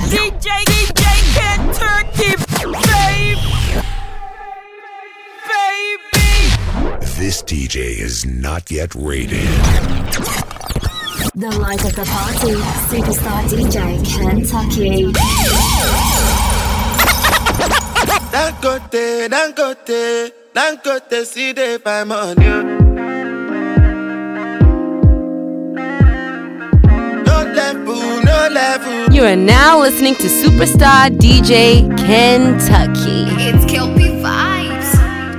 DJ Kentucky, baby. This DJ is not yet rated. The light of the party, Superstar DJ Kentucky. Dangote, see they buy money. No level. You are now listening to Superstar DJ Kentucky. It's Kelpie Vibes.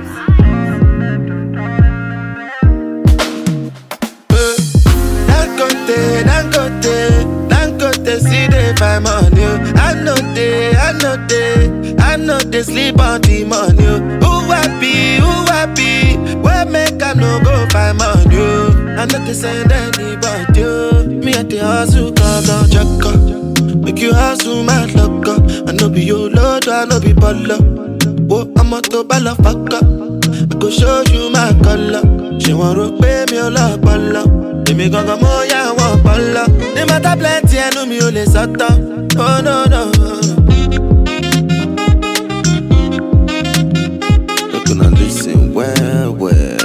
Dangote, see they buy money. I know they sleep on the money. Who happy? Where make I no go find money? I know they send anybody. Me at the hustle, go check up. Make you hustle, my luck up. I know be your lord, I know be baller. Oh, I'm a to baller, fuck up. I go show you my color. She want to pay me a lot, baller. Let me go more, yeah, I want baller. They matter plenty, I know me only satan. Oh, no. Look gonna listen well.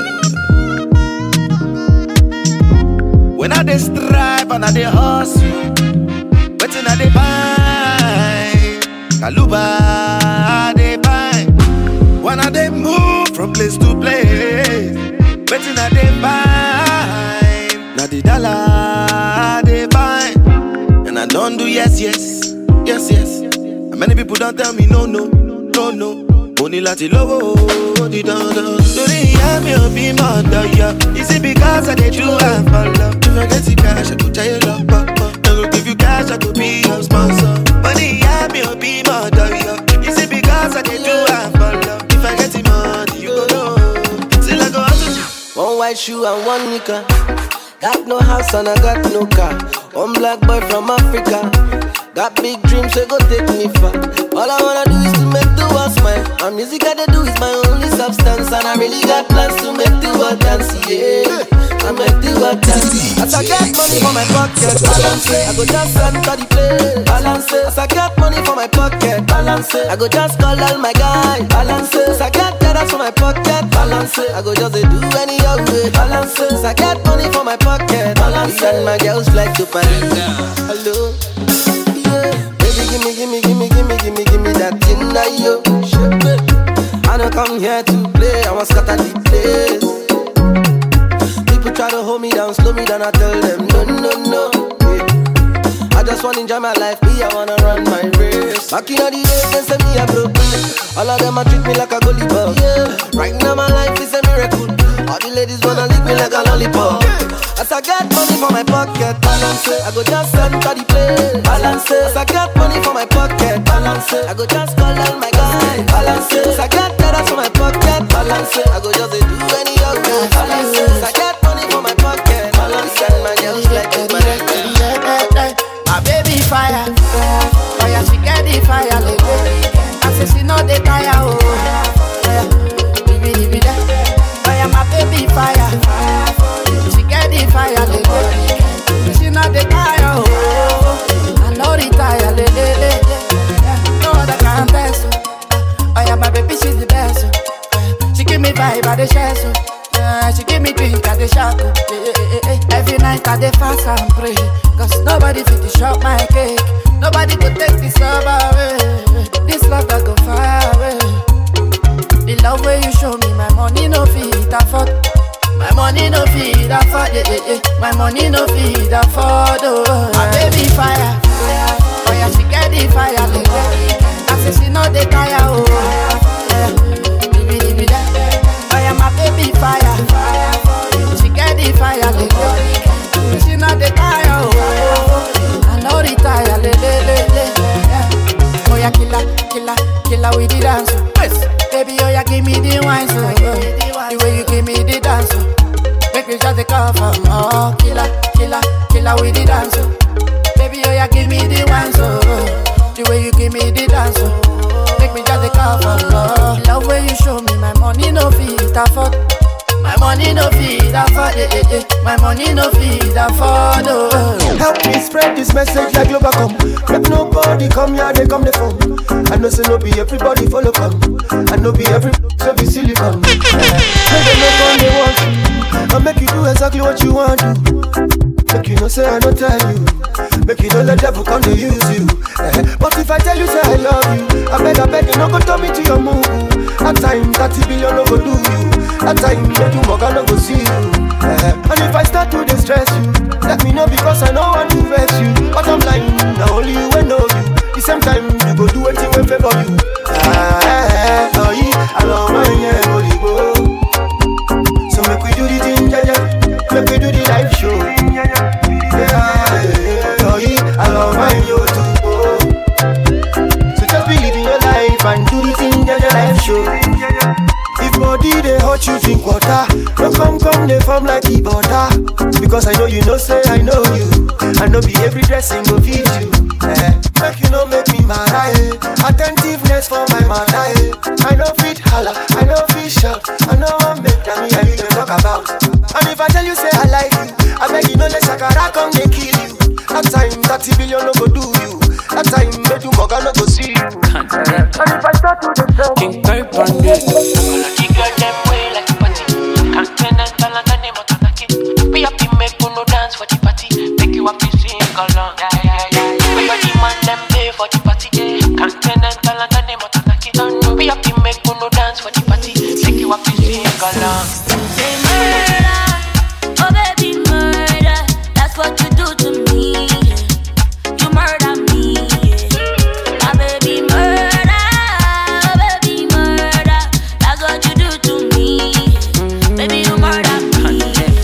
When I dey strive and I dey hustle, waiting I dey find Kaluba I dey find. When I dey move from place to place, waiting I dey find. Now the dollar I dey find. And I don't do yes. And many people don't tell me no. Money lati lowo, di dandan. Torí ìyá mi ò bí mọ̀ ọ̀dọ̀. Is it because I dey do am for love? If I get the cash, I go tell you love, I go give you cash, I go be your sponsor. Money ìyá mi ò bí mọ̀ ọ̀dọ̀. Is it because I dey do am for love? If I get the money, you go know. Still I go hustle. One white shoe and one nika. Got no house and I got no car. One black boy from Africa. Got big dreams, so go take me far. All I wanna do is to make the world smile. And music I do is my only substance. And I really got plans to make the world dance, yeah. I make the world dance. As I get money for my pocket, balance it. I go just enter the place, balance it. As I get money for my pocket, balance it. I go just call all my guys, balance it. As I get dollars for my pocket, balance it. I go just do any old way, balance it. As I get money for my pocket, balance it. And my girls like to party. Hello. Give me that thing that you should be. I don't come here to play, I want scatter the place. People try to hold me down, slow me down, I tell them no. Yeah. I just wanna enjoy my life, me, I wanna run my race. Back in the days, they say me a broke. All of them a treat me like a goalie ball. Yeah. Right now my life is a miracle. All the ladies wanna lick me like a lollipop. As I get money for my pocket, balance it. I go just enter the place, balance it. As I get money for my pocket, balance it. I go just call all my guys, balance it. As I get dollars for my pocket, balance it. I go just do any old way, balance it. As I get money for my pocket, balance it. And my girls like it, my baby fire, oh yeah, she get the fire, like I say she know the tire, oh yeah, baby that, oh yeah, my baby fire, she get the fire, like she know the tire, oh, I know the tire, no other contest, oh yeah, my baby she's the best, she give me vibe at the chest, she give me drink at the shack, every night I dey fast and pray. Cause nobody fit to shop my cake. Nobody could take this love away. This love that go far away. The love where you show me, my money no fit afford. My money no fit afford, my money no fit afford, oh. My baby fire, oh yeah, she get the fire, like I say she know the tire, oh baby that, oh yeah, my baby fire, she get the fire, like she know the tire, oh, I know the tire, yeah. Oh yeah, killer with the dance, baby, oh yeah, give me the wine, so the way you give me the dance, make me just the cover, oh, killer with the dance, money no feed afford it. My money no feed afford. Help me spread this message like Globacom. Make nobody come here, they come the phone. I know say no be everybody follow come. I know be every so be silicon. Make them make on they want you. I make you do exactly what you want to. Make you know say I don't tell you. Make you know let devil come to use you. But if I tell you say I love you, I beg you no go turn me to your move. That time 30 billion no go do you. That time make you mug no go see you. And if I start to distress you, let me know because I know want to vex you. But I'm lying, now only you will know you. The same time you go do anything will favor you. Oh yeah, I love my holy go. So make we do the thing, make we do the live show. Oh yeah, I love my yo too. So just believe in your life and do the thing, live show. If body they hurt you drink water. No come they form like the butter. Because I know you know say I know you. I know be every dressing go feed you. Make you know make me mad. Attentiveness for my mother. I know fit holla, I know fit shout. I know what make them hear you they talk about. And if I tell you say I like you, I beg you know let Shakara come they kill you. That time 30 billion no go do you. That time make you mugga no go see you. And if I start to the King Type on this. Girl, them way like a party. Continental and the name of Tanaki. We happy make you no dance for the party. Make you happy sing along. We got the man them pay for the party. Continental and the name of Tanaki. We happy make you no dance for the party. Make you happy sing along. Say murder, oh baby murder. That's what you do to me. You murder me. My baby murder, oh baby murder. That's what you do to me. Baby you murder me.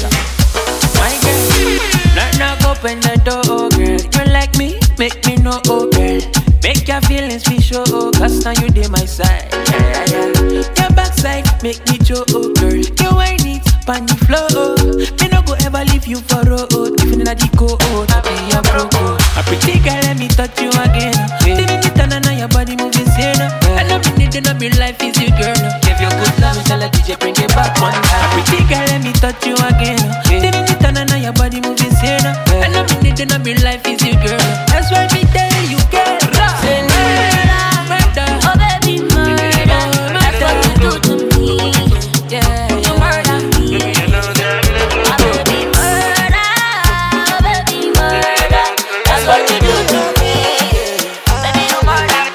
My girl, knock open the door, girl. You like me, make me know, oh girl. Make your feelings be show, cause now you dey my side. Your backside make me show, oh girl. You ain't it, pan the floor. Me no go ever leave you for road. Even in a deco, I be a broco. A pretty girl, let me touch you again. Didn't it turn on your body moving sane. I know me need to be life is you, girl. Give you good love, tell a DJ bring it back one time. A pretty girl, let me touch you again. Didn't it turn on your body moving sane. I know me need to be life is you, girl. That's why me tell you, girl. Say murder, oh baby murder. That's what you do to me. Yeah, you murder me. My baby murder, oh baby murder. That's what you do to me. Baby you murder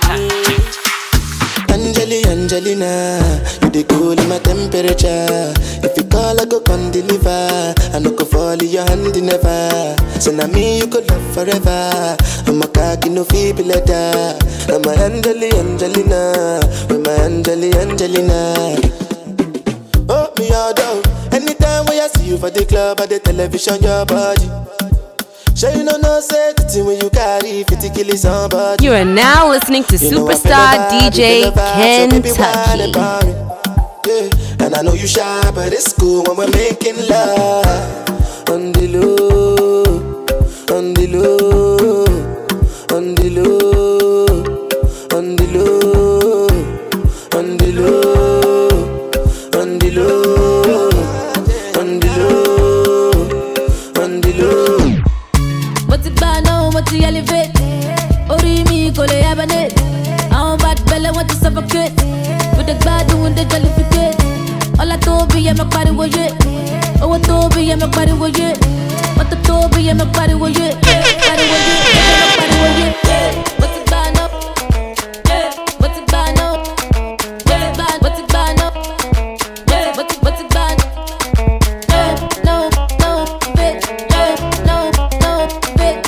me. Angelina, you dey cool in my temperature. If you call I go come deliver. I no go fall in your hand never. So now me you could love forever. I'm a cocky no feeble letter. I'm a Angelina, with my Angelina. Oh me all down. Anytime when I see you for the club or the television, your body. Sure you know say the thing when you carry 50 kill somebody. You are now listening to Superstar DJ Kentucky. Yeah, and I know you shy, but it's cool when we're making love. On the low, on the low, on the low, on the low, on the low, on the low, on the low, on the low. What's it by now? What's the elevate? Ori mi kole abane. I'm bad belle want to suffocate. With the bad doing the jollificate. All I told be I'm a party with it. Oh I told be I'm a party with it. What the told be I'm a party with it. Party with it. I'm a party with it. What's it by now? What's it by now? What's it by now? What's it by now? No, bitch. No, bitch.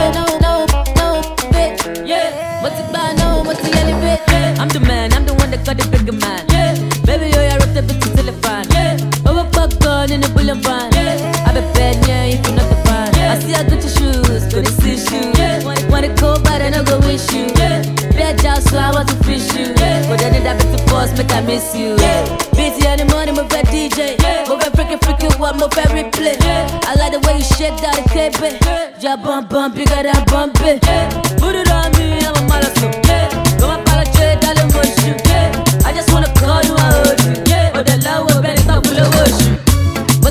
No, bitch. Yeah. What's it by now? What's the elevate? I'm the man. I'm the one that got the bigger man. Baby, yo, I rock the bitch till the fan. Over buck gun in the bullet van. I be bad, yeah, if you're not the fan. I see I got your shoes, but it's issue. Wanna go bad and I go wish you. Bad job, so I want to fish you. But then that bitch the boss, make I miss you. Busy in the morning, my bad DJ. My bad freaking one, my bad replay. I like the way you shake that the cape. Yeah, bump, bigger than bump it. Put it on me, I'm a marathon. Don't apologize, darling, what you. I just wanna call you, I hold you. But the love will better stop with the worship.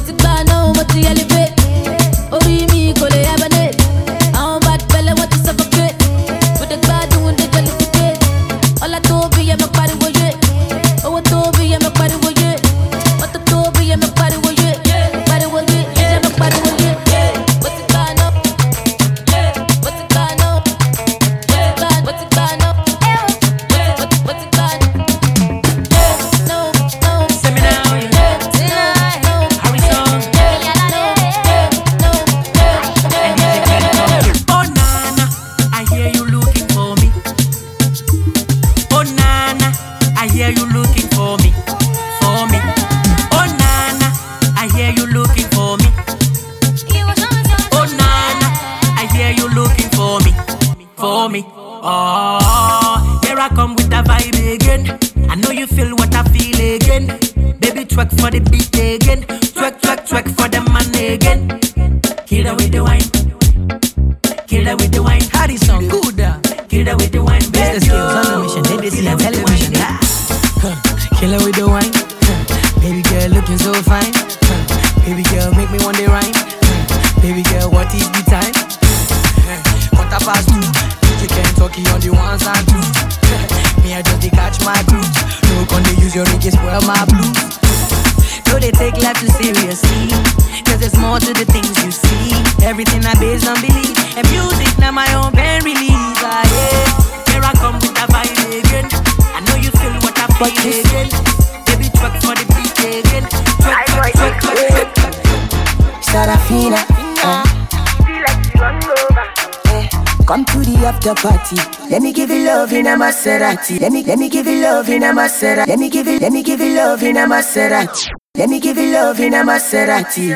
for me. Oh, here I come with the vibe again. I know you feel what I feel again. Baby, twerk for the beat again. Twerk, twerk, twerk for the man again. Kill her with the wine. Kill her with the wine. How this song good? Kill her with the wine. Business skills on a mission. They see a television. Kill her with the wine. Baby girl looking so fine. Baby girl make me want to rhyme. Baby girl, what is the time? 2:15. You can't talk on the ones and twos. Me, I just catch my blues. No, can they use your ring, spoil my blues. No, they take life too seriously. Cause there's more to the things you see. Everything I based on belief. And music, now my own pain release. Yeah. Here I come with the vibe again. I know you feel what I feel again. Baby, twerk for the beat again. Twerk, twerk, twerk, twerk, twerk. Sarafina, feel like you run over. Come to the after party. Let me give you love in a Maserati. Let me give you love in a Maserati. Let me give you love in a Maserati. Let me give you love in a Maserati.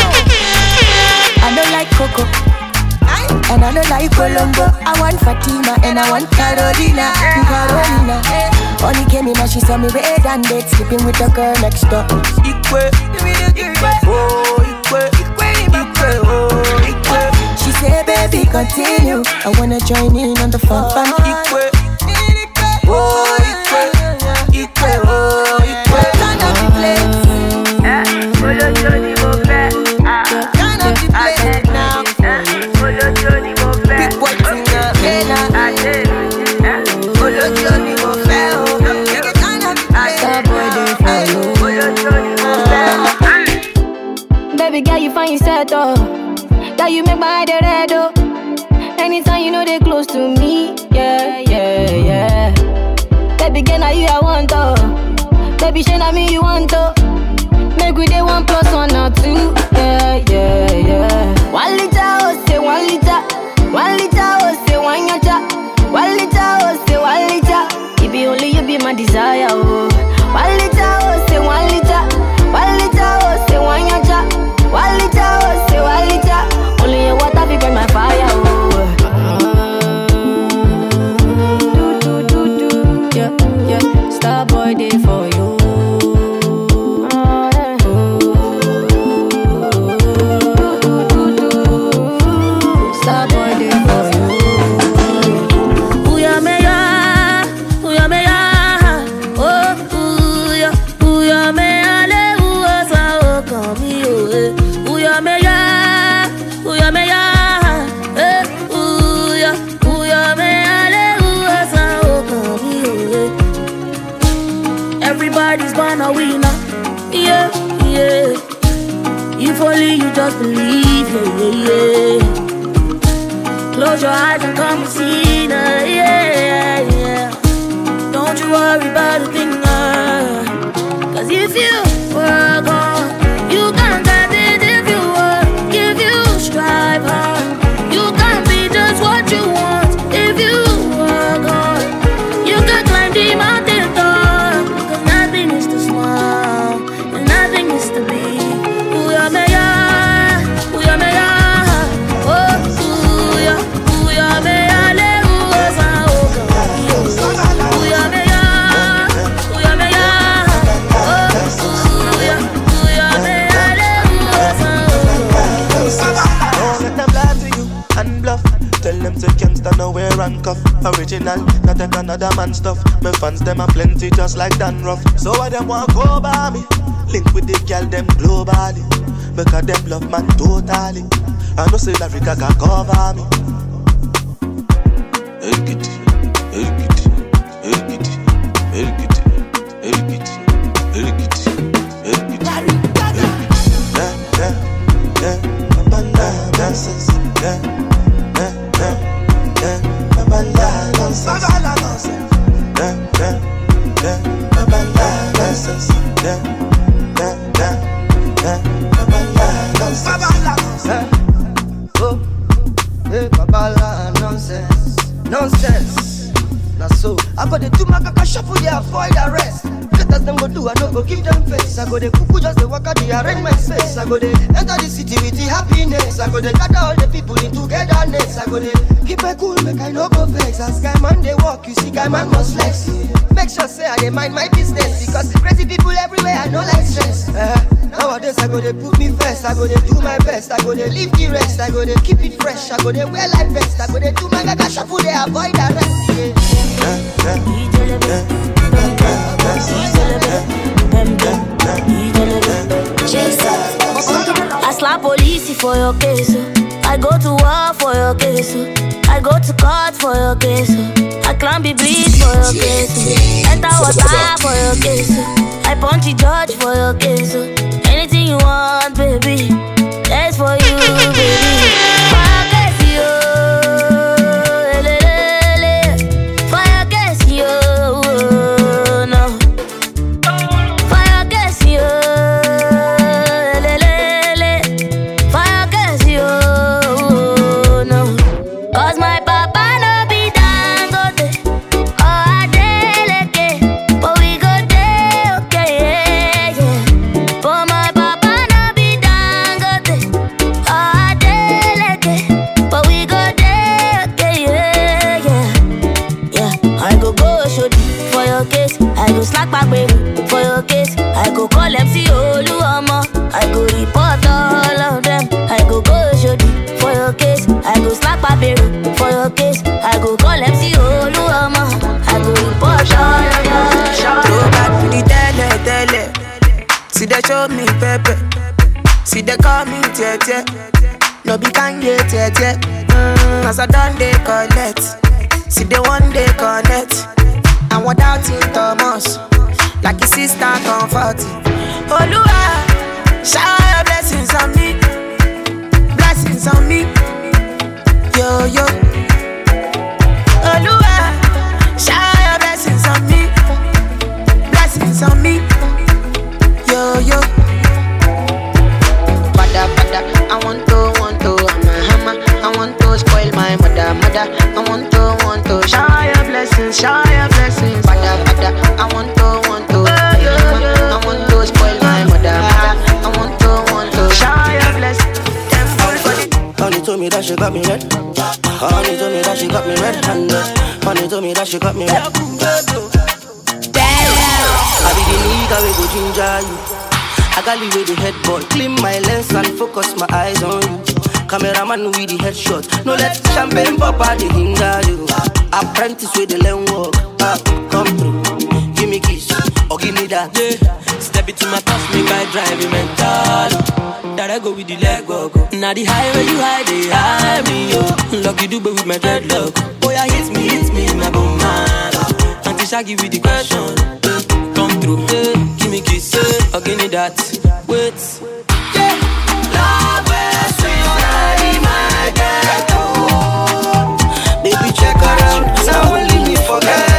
I don't like Coco, and I don't like Colombo. I want Fatima and I want Carolina. Only came in and she saw me red and dead, sleeping with the girl next door. She said, baby, continue. I wanna join in on the fun. Turn up the place. Turn up the place now. Big boy thing up. Baby girl, you find yourself though. Girl, you make my head red oh. Anytime you know they close to me, yeah. Baby girl, now you I want oh. Baby, shey na me you want oh. Make we dey 1 + 1 or 2, yeah. 1 liter oh say 1 liter. 1 liter oh say 1 yacha. 1 liter oh say 1 liter. It be only you be my desire oh. 1 liter oh say 1 liter. 1 liter oh say 1 yacha. 1 liter oh say 1 liter. Only your water be burn my fire oh. Yeah. Star boy day for you. Star boy day for you. Uya meya, oh uya meya le uasa o kami o. Uya meya, uya meya le uasa o kami o. Everybody's born a winner, yeah. If only you just believe, yeah. Close your eyes and come and see, yeah. Don't you worry about a thing, cause if you work hard, you can get it if you work. If you strive hard, you can be just what you want. If you work hard, you can climb the mountain top. Cause nothing is too small, and nothing is too big. Uya meya, oh uya meya le uasa o kami o. Uya meya, oh uya meya le uasa o kami o. Let them lie to you and bluff. Tell them to can't stand nowhere and cuff. Original, not take another man stuff. My fans them are plenty just like Dan Ruff. So why them want go by me? Link with the girl them globally. Because them love man totally. I know say Africa can cover me. Nonsense. Now so I got the two macaca shuffle, yeah, avoid arrest. Get as them go do, I no go give them face. I go the cuckoo just the walk out the arrangement space. I go the enter the city with the happiness. I go the gather all the people in togetherness. I go the keep it cool, make I no go vex. As guy man they walk, you see guy man must flex. Make sure say I dey mind my business because crazy people everywhere I no like stress. Nowadays I go they put me first. I go they do my best. I go they leave the rest. I go they keep it fresh. I go they wear like best. I go they do my gaga shuffle. They avoid the rest. I slap police for your case. I go to war for your case. I go to court for your case. I climb the bleed for your case. Enter water for your case. I punch the judge for your case. Anything you want, baby, that's for you, baby. For your case, yo. For your case, yo. No. For your case, yo. For your case, yo. No. Cause my papa no be Dangote or Adeleke, but we go there, okay, yeah, yeah. But my papa no be Dangote or Adeleke, but we go there, okay, yeah, yeah. Yeah, I go shoot for your case. I go slack back baby for your case. I go call MC Oluomo. I go report all of them. I go shoot for your case. I go slack back baby for your case. I go call MC Oluomo. I go report all of them. Go back to the tele. See they show me pepe. See they call me tete. No be Kanye tete. As I done they collect. See they one day connect. And without in Thomas, like his sister comfort. Oluwa, shower your blessings on me, blessings on me, yo yo. Oluwa, shower your blessings on me, blessings on me, yo yo. Bada bada, I want to, I'm a hammer. I want to spoil my mother. I want to, shower your blessings, shower your blessings. Bada bada, I want to, I want to spoil my mother. I want to, shower your blessings. Honey told me that she got me red. Honey told me that she got me red-handed. Honey told me that she got me red. I be the nigga we go ginger you. I got the way the head boy. Clean my lens and focus my eyes on you. Cameraman with the headshot. No let champagne pop out the hinder you. Apprentice with the learn work. Come through. Give me kiss or give me that. Yeah. Step it to my past, make I drive you mental. That I go with the leg walk. Now the highway you hide, they hide me, yo. Lucky do with my dreadlock. Oh yeah, hit me, my bone man. Auntie Shaggy with the question. Come through, give me kiss, or give me that. Wait, yeah. Love is sweet, my girl. Baby check around, now only me forget.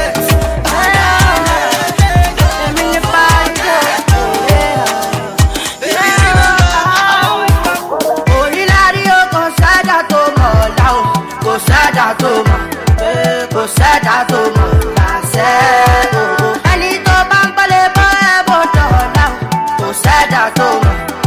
Sada to my say, any to bampale boy botona. Go sada to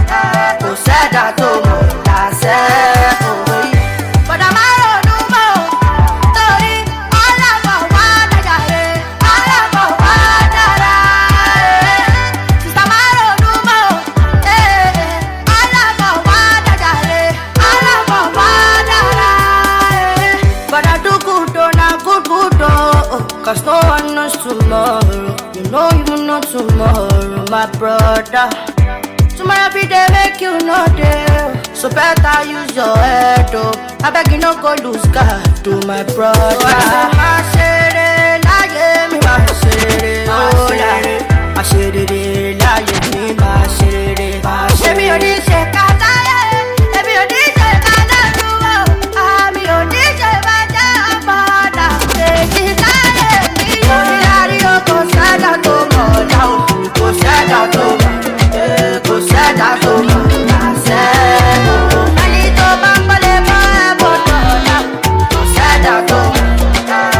my say, but I'm out no more. Story all about one day, all about one day. Sister Maro no more, all about one day, all about one day. But I do good on a good. Cause no one knows tomorrow. You know you know tomorrow, my brother. Tomorrow every day make you know there. So better use your head, oh. I beg you no go lose God to my brother. My shady, lie me, my shady, oh lie. My shady, lie me, my shady. Baby, you need to cut out. Baby, you need to cut out. I'm your DJ, but I'm not. Take it out. Sada to mo down, go sada to mo, go sada to mo. I say, I need to bambale my bottle. Go sada to mo.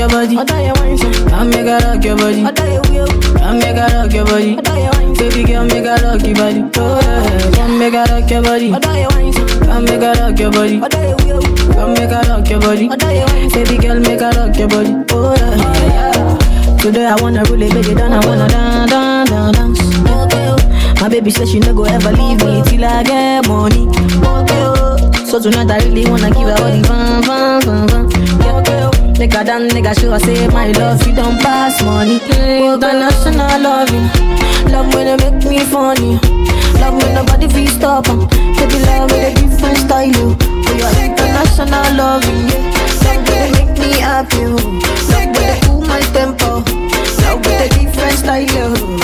your body. Come make her rock your body. Come make her rock your body. Baby girl, make her rock your body. Come make her rock your body. Come make her rock your body. Come make her rock your body. Baby girl, make her rock your body. Oh yeah. Today I wanna really break it down. I wanna dance. Okay. My baby says she no go ever leave me till I get money. Okay. So tonight I really wanna give her all the fun. Okay. Make her dance, make her show her say my love you don't pass money. International loving, love when you make me funny. Love when nobody feel stop. Baby love with a different style. For your international loving, yeah. Love when you make me happy. Love when you cool my tempo. Love with a different style.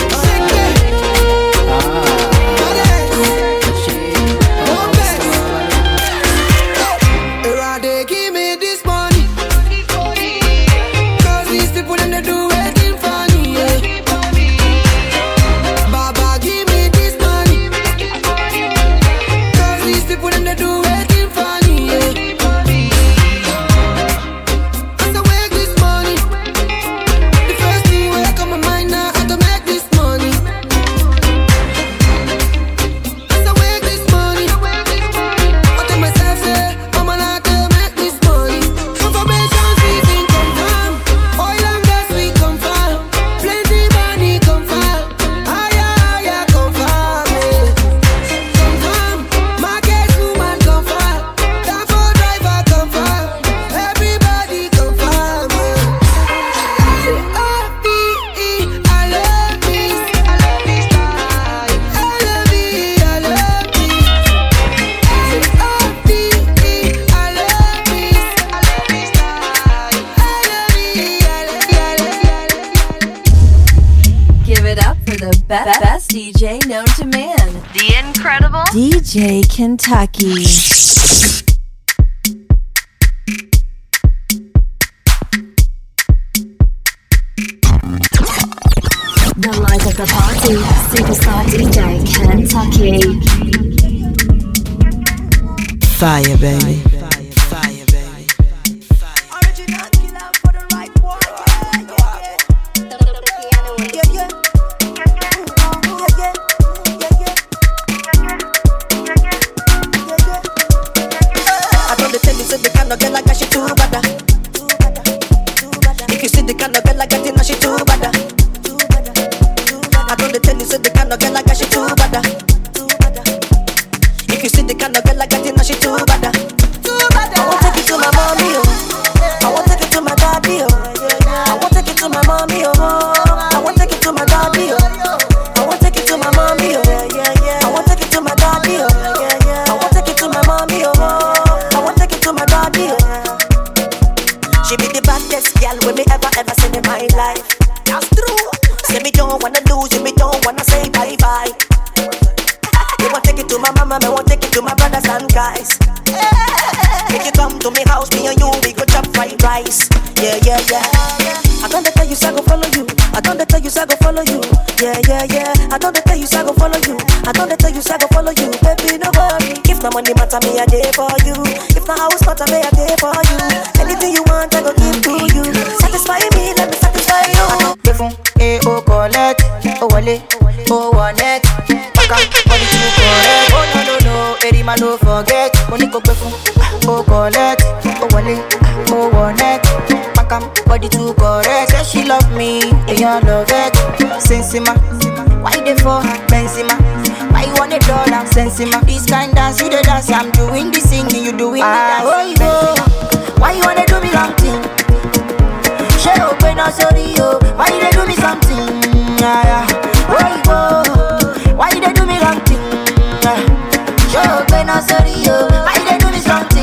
Best DJ known to man, the incredible DJ Kentucky. The light of the party, Superstar DJ Kentucky. Fire, baby. Money matter me a day for you. If the house matter me a day for you. Anything you want I go give to you. Satisfy me, let me satisfy you. Befun, oh collect, oh wale, oh one it. Paka, body too correct. Oh no, Eddie man no forget. Money go befun, oh collect, oh wale, oh one it. Paka, body too correct. Say she love me, and you love it. Sensima, why they for her? Benzema. Why you want $1? Sensima. This kind dance, you the dance. I'm doing the singing, you doing the dance. Why you wanna do me wrong thing? She open up, sorry, yo. Why you do me something? Why you do me wrong thing? She open up, sorry, yo. Why you do me something?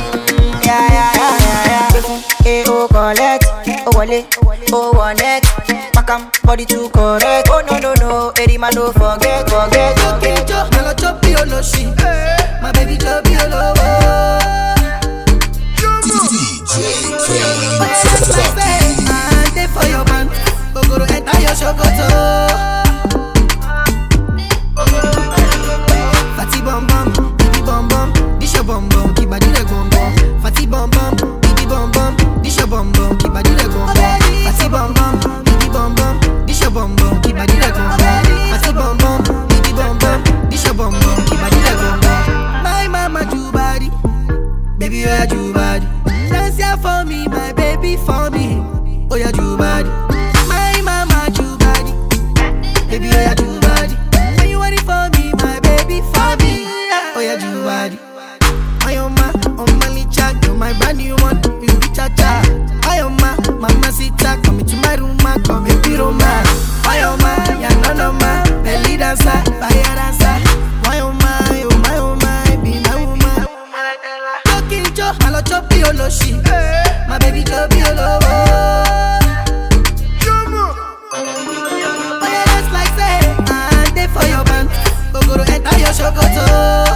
Oh, collect, oh, wale, oh, one it. Pakam, body too correct. Oh, no, Eddie man, don't forget. Girl, I chop you, no she. My baby chop you, no. I did for your man. Go to enter your shokoto. Fatty bum bum, baby bum bum. This your bum bum, keep body like bum bum. Fatty bum bum, baby bum bum. This your bum bum, keep body like bum bum. yeah, do body. Dance here for me, my baby for me. Oh yeah, do body. My mama do body. Baby, oh yeah, do body. When you want it for me, my baby for me. Oh yeah, do body. Oh my licha, you're my brand new one. You be cha-cha. Oh my, mama sita, come into my room, come baby Roma. Oh my, ya no ma, belly dancer, fire dancer. Oh my, be my woman. Talking jo, I love choppy oloshi. My baby choppy olo. Oh yeah, that's like say, I'm there for your band. Go to enter your shokoto.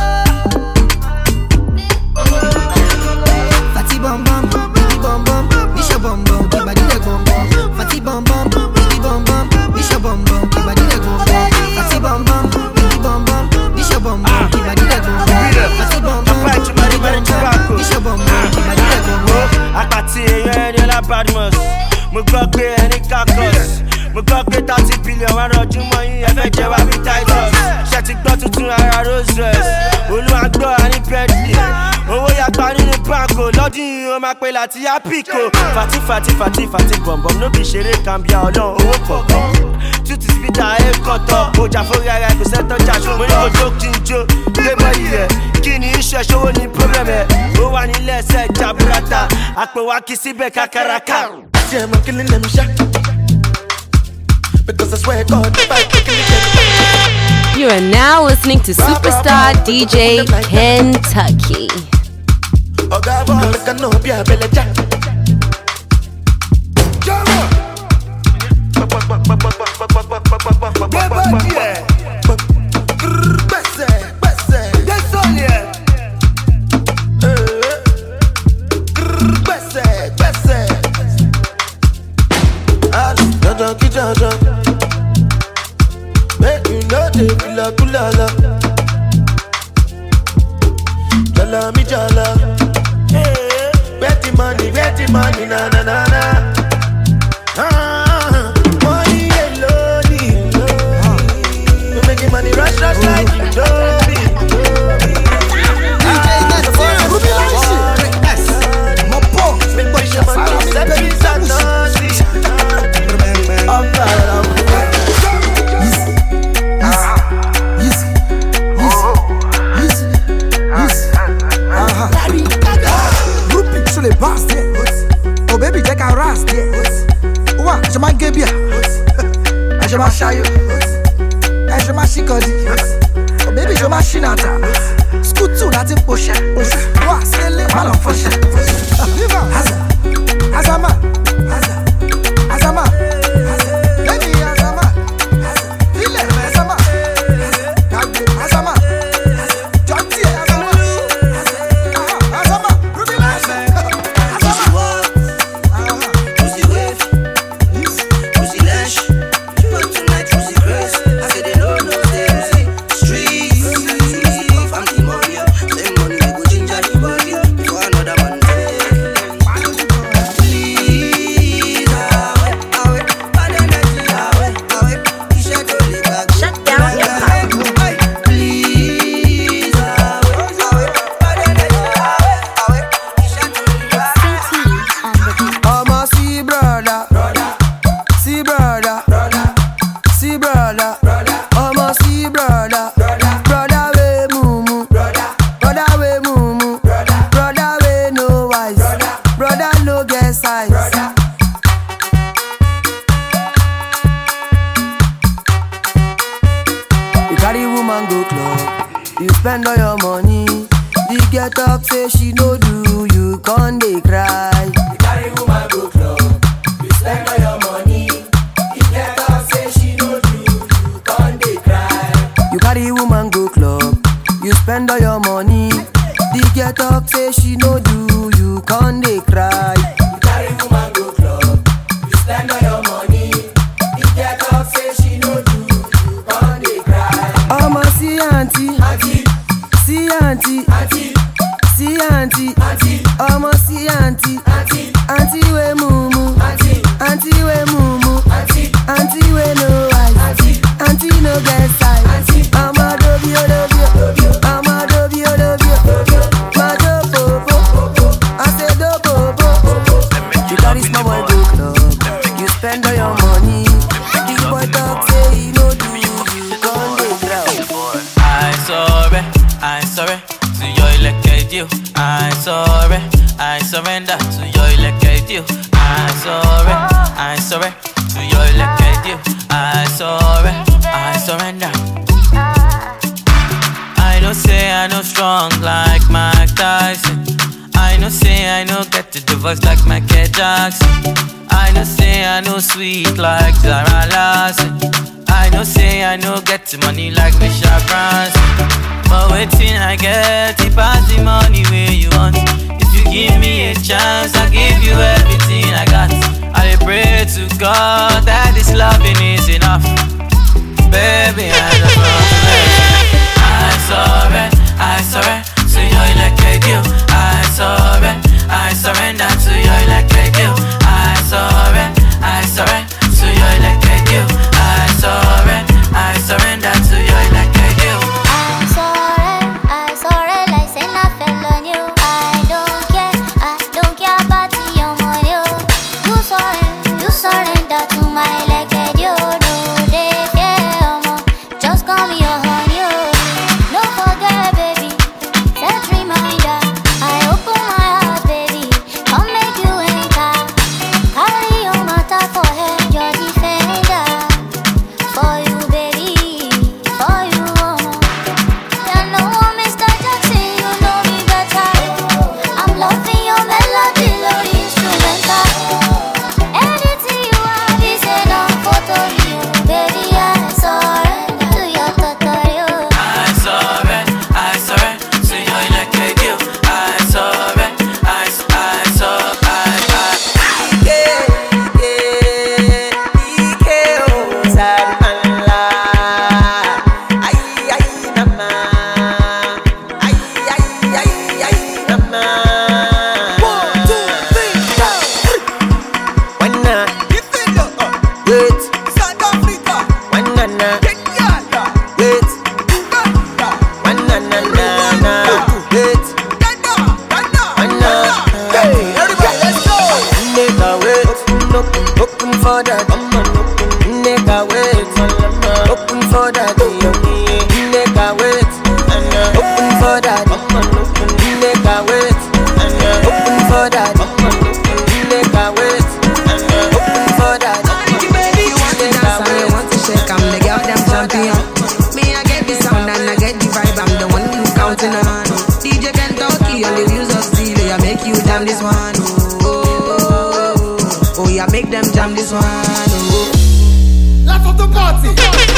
Fatty bum bum, baby bum bum, bish your bum bum, keep body leg bum bum. Fatty bum bum, baby bum bum, bish your bum bum, keep body leg bum bum. Fatty bum bum, baby bum bum, bish your bum bum, keep body leg bum bum. Fatty bum bum, baby bum bum, bish your bum bum, keep body leg bum bum. Àpàtì èèyàn ẹni Badmus, mo gbọ́ pé ẹni Kakos, mo gbọ́ pé 30 billion wà lọ́júmọ́ yín ẹ fẹ́ jẹ wá bí Titus. Ṣé ti gbọ́ tuntun ara Rolls Royce, Olúwa gbọ́ àní Bentley. Owó yapa nínú banko, lọ́dún yìí ó máa pé láti Apico. Fati bọ̀m̀bọ̀m ló fi ṣeré kàmbíà ọlọ́run owó pọ̀pọ̀. Tútù spíta ẹ̀ kọ̀tọ̀, ọjà fúnra rẹ̀ kò sẹ́tọ̀ jáṣọ. Mo ní kò jó kí n jó, gbé bọ́ọ̀lì rẹ̀. Kí ni iṣẹ́ ṣòwò ní problem ẹ̀? Ó wà nílẹ̀ ẹsẹ̀ jaburata, àpò wa kì í síbẹ̀ kákàràkà. Yeah, I'm killing them shot. Because I swear God, if I killing them. You are now listening to Superstar DJ Kentucky. Oh God, look at no be a belly jack. Make you know they feel like kulala. Jala mi jala. Betty money, na na na na. Money alone. We making money rush like you don't be. Oh baby, take a ras there. What? Je m'en gué bien. Je m'en chaille. Je m'en chicodi. Oh baby, je m'en chinata. Scootou, n'a t'im poche. Wa, c'est le mal en foche. Viva, Azama. Baby, Azama. File, Azama. Azama. Jotti, Azama. Azama. Spend all your money. The get up say she no do, you can't dey cry. You carry woman go club. You spend all your money. The get up say she no do, you can't dey cry. You carry woman go club. You spend all your money. The get up say she no do, you can't dey cry. You carry woman go club. You spend all your money. The get up say she no do, you can't dey cry. I'ma see auntie. See auntie, I'ma see auntie. surrender to your elected you. I surrender to your elected you. I surrender. I know say I know strong like Mike Tyson. I know say I know get to the voice like Michael Jackson. I know say I know sweet like Zara Larson. I know say I know get the money like Michelle Branson. But waiting I get it pass the money where you want. If you give me a chance, I'll give you everything I got. I pray to God that this loving is enough. Baby, I just want to let you. I surrender to your elected you. I surrender to your elected you. I surrender to your elected you. I surrender to your elected you. I surrender, like say I fell on you. I don't care about your money. You surrender to my elected you. No, they care more. Just call me your honey. No forget, baby. Set reminder. I open my heart, baby. Come make you enter. Carry your matter for head, your defender. For you, baby. For you, you know I'm Mr. Jackson, you know me better. I'm loving your melody, Lord instrumental. Anything you have is enough photo you, baby. I surrender to your tutorial. I surrender to your elected you. I surrender. Open for that, nigga wait. Open for that, nigga wait. Open for that, nigga wait. Open for that, nigga wait. Open for that. Baby, you want to dance and you want to shake, I'm the girl them champion. Me, I get the sound and I get the vibe, I'm the one you counting on. DJ Kentucky on the views of steel, I make you jam this one. Oh, yeah, make them jam this one. Oh. Laugh of the party.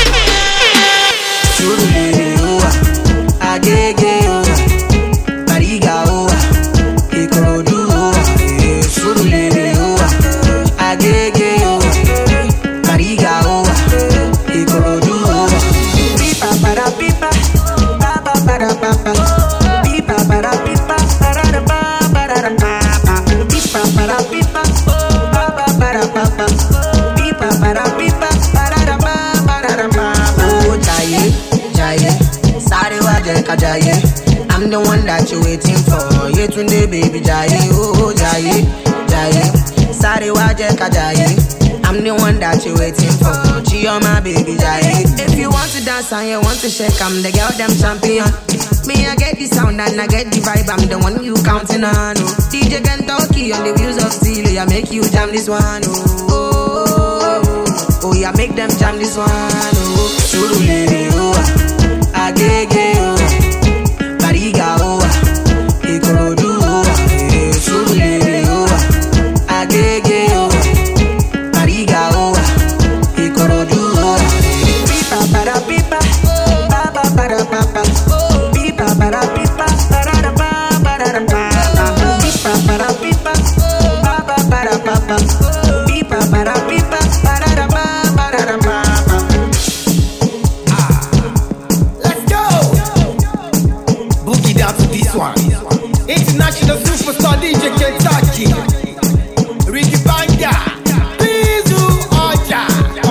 Surulere owa, Agege owa, Bariga owa, Ikorodu owa. Surulere owa, Agege owa, Bariga owa, Ikorodu owa. Pipa para pipa, papa para papa, pipa para pipa, para para papa, pipa para pipa. Papa, pipa para pipa, para oh jaye, sorry wajeka jaye. I'm the one that you waiting for. Yeah, today baby jaye, oh jaye, sorry wajeka jaye. I'm the one that you waiting for. Chioma baby jaye. If you want to dance and you want to shake, I'm the girl them champion. Me I get the sound and I get the vibe. I'm the one you counting on. Oh. DJ Kentucky on the views of steel, I make you jam this one. Oh, yeah, make them jam this one. Oh, Surulere owa, Agege owa, Bariga owa, Ikorodu owa. Surulere owa, Agege owa, Bariga owa, Ikorodu owa. Pipa para pipa, papa para papa, pipa para pipa, para papa, pipa para pipa, papa para papa, pipa para pipa, para papa. Let's go. Boogie down to this one. International superstar DJ Kentucky, Ricky Banga, Bizu Oja,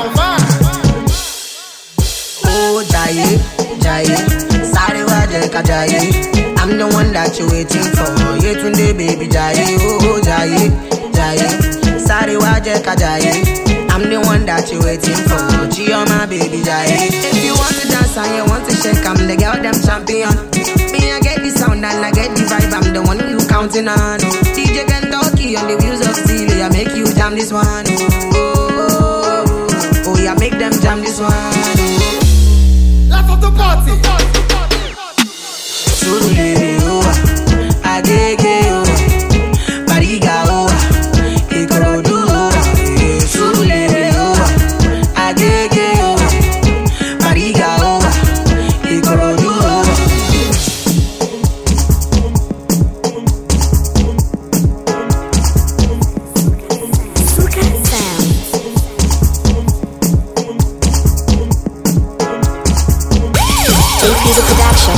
oh jaye, sorry wajeka jaye. I'm the one that you waiting for. Yeah, today baby jaye, oh jaye, sorry wajeka jaye. I'm the one that you waiting for. Chioma baby jaye. If you want to dance and you want to shake, I'm the girl them champion. Me I get the sound and I get the vibe. I'm the one you counting on. DJ jam this one. Oh, yeah, make them jam this one. Life of the party. Surulere, oh, Agege, oh, Bariga, oh, Ikorodu, oh, Surulere, oh, Agege, oh, Bariga, oh, Ikorodu, oh. Music production.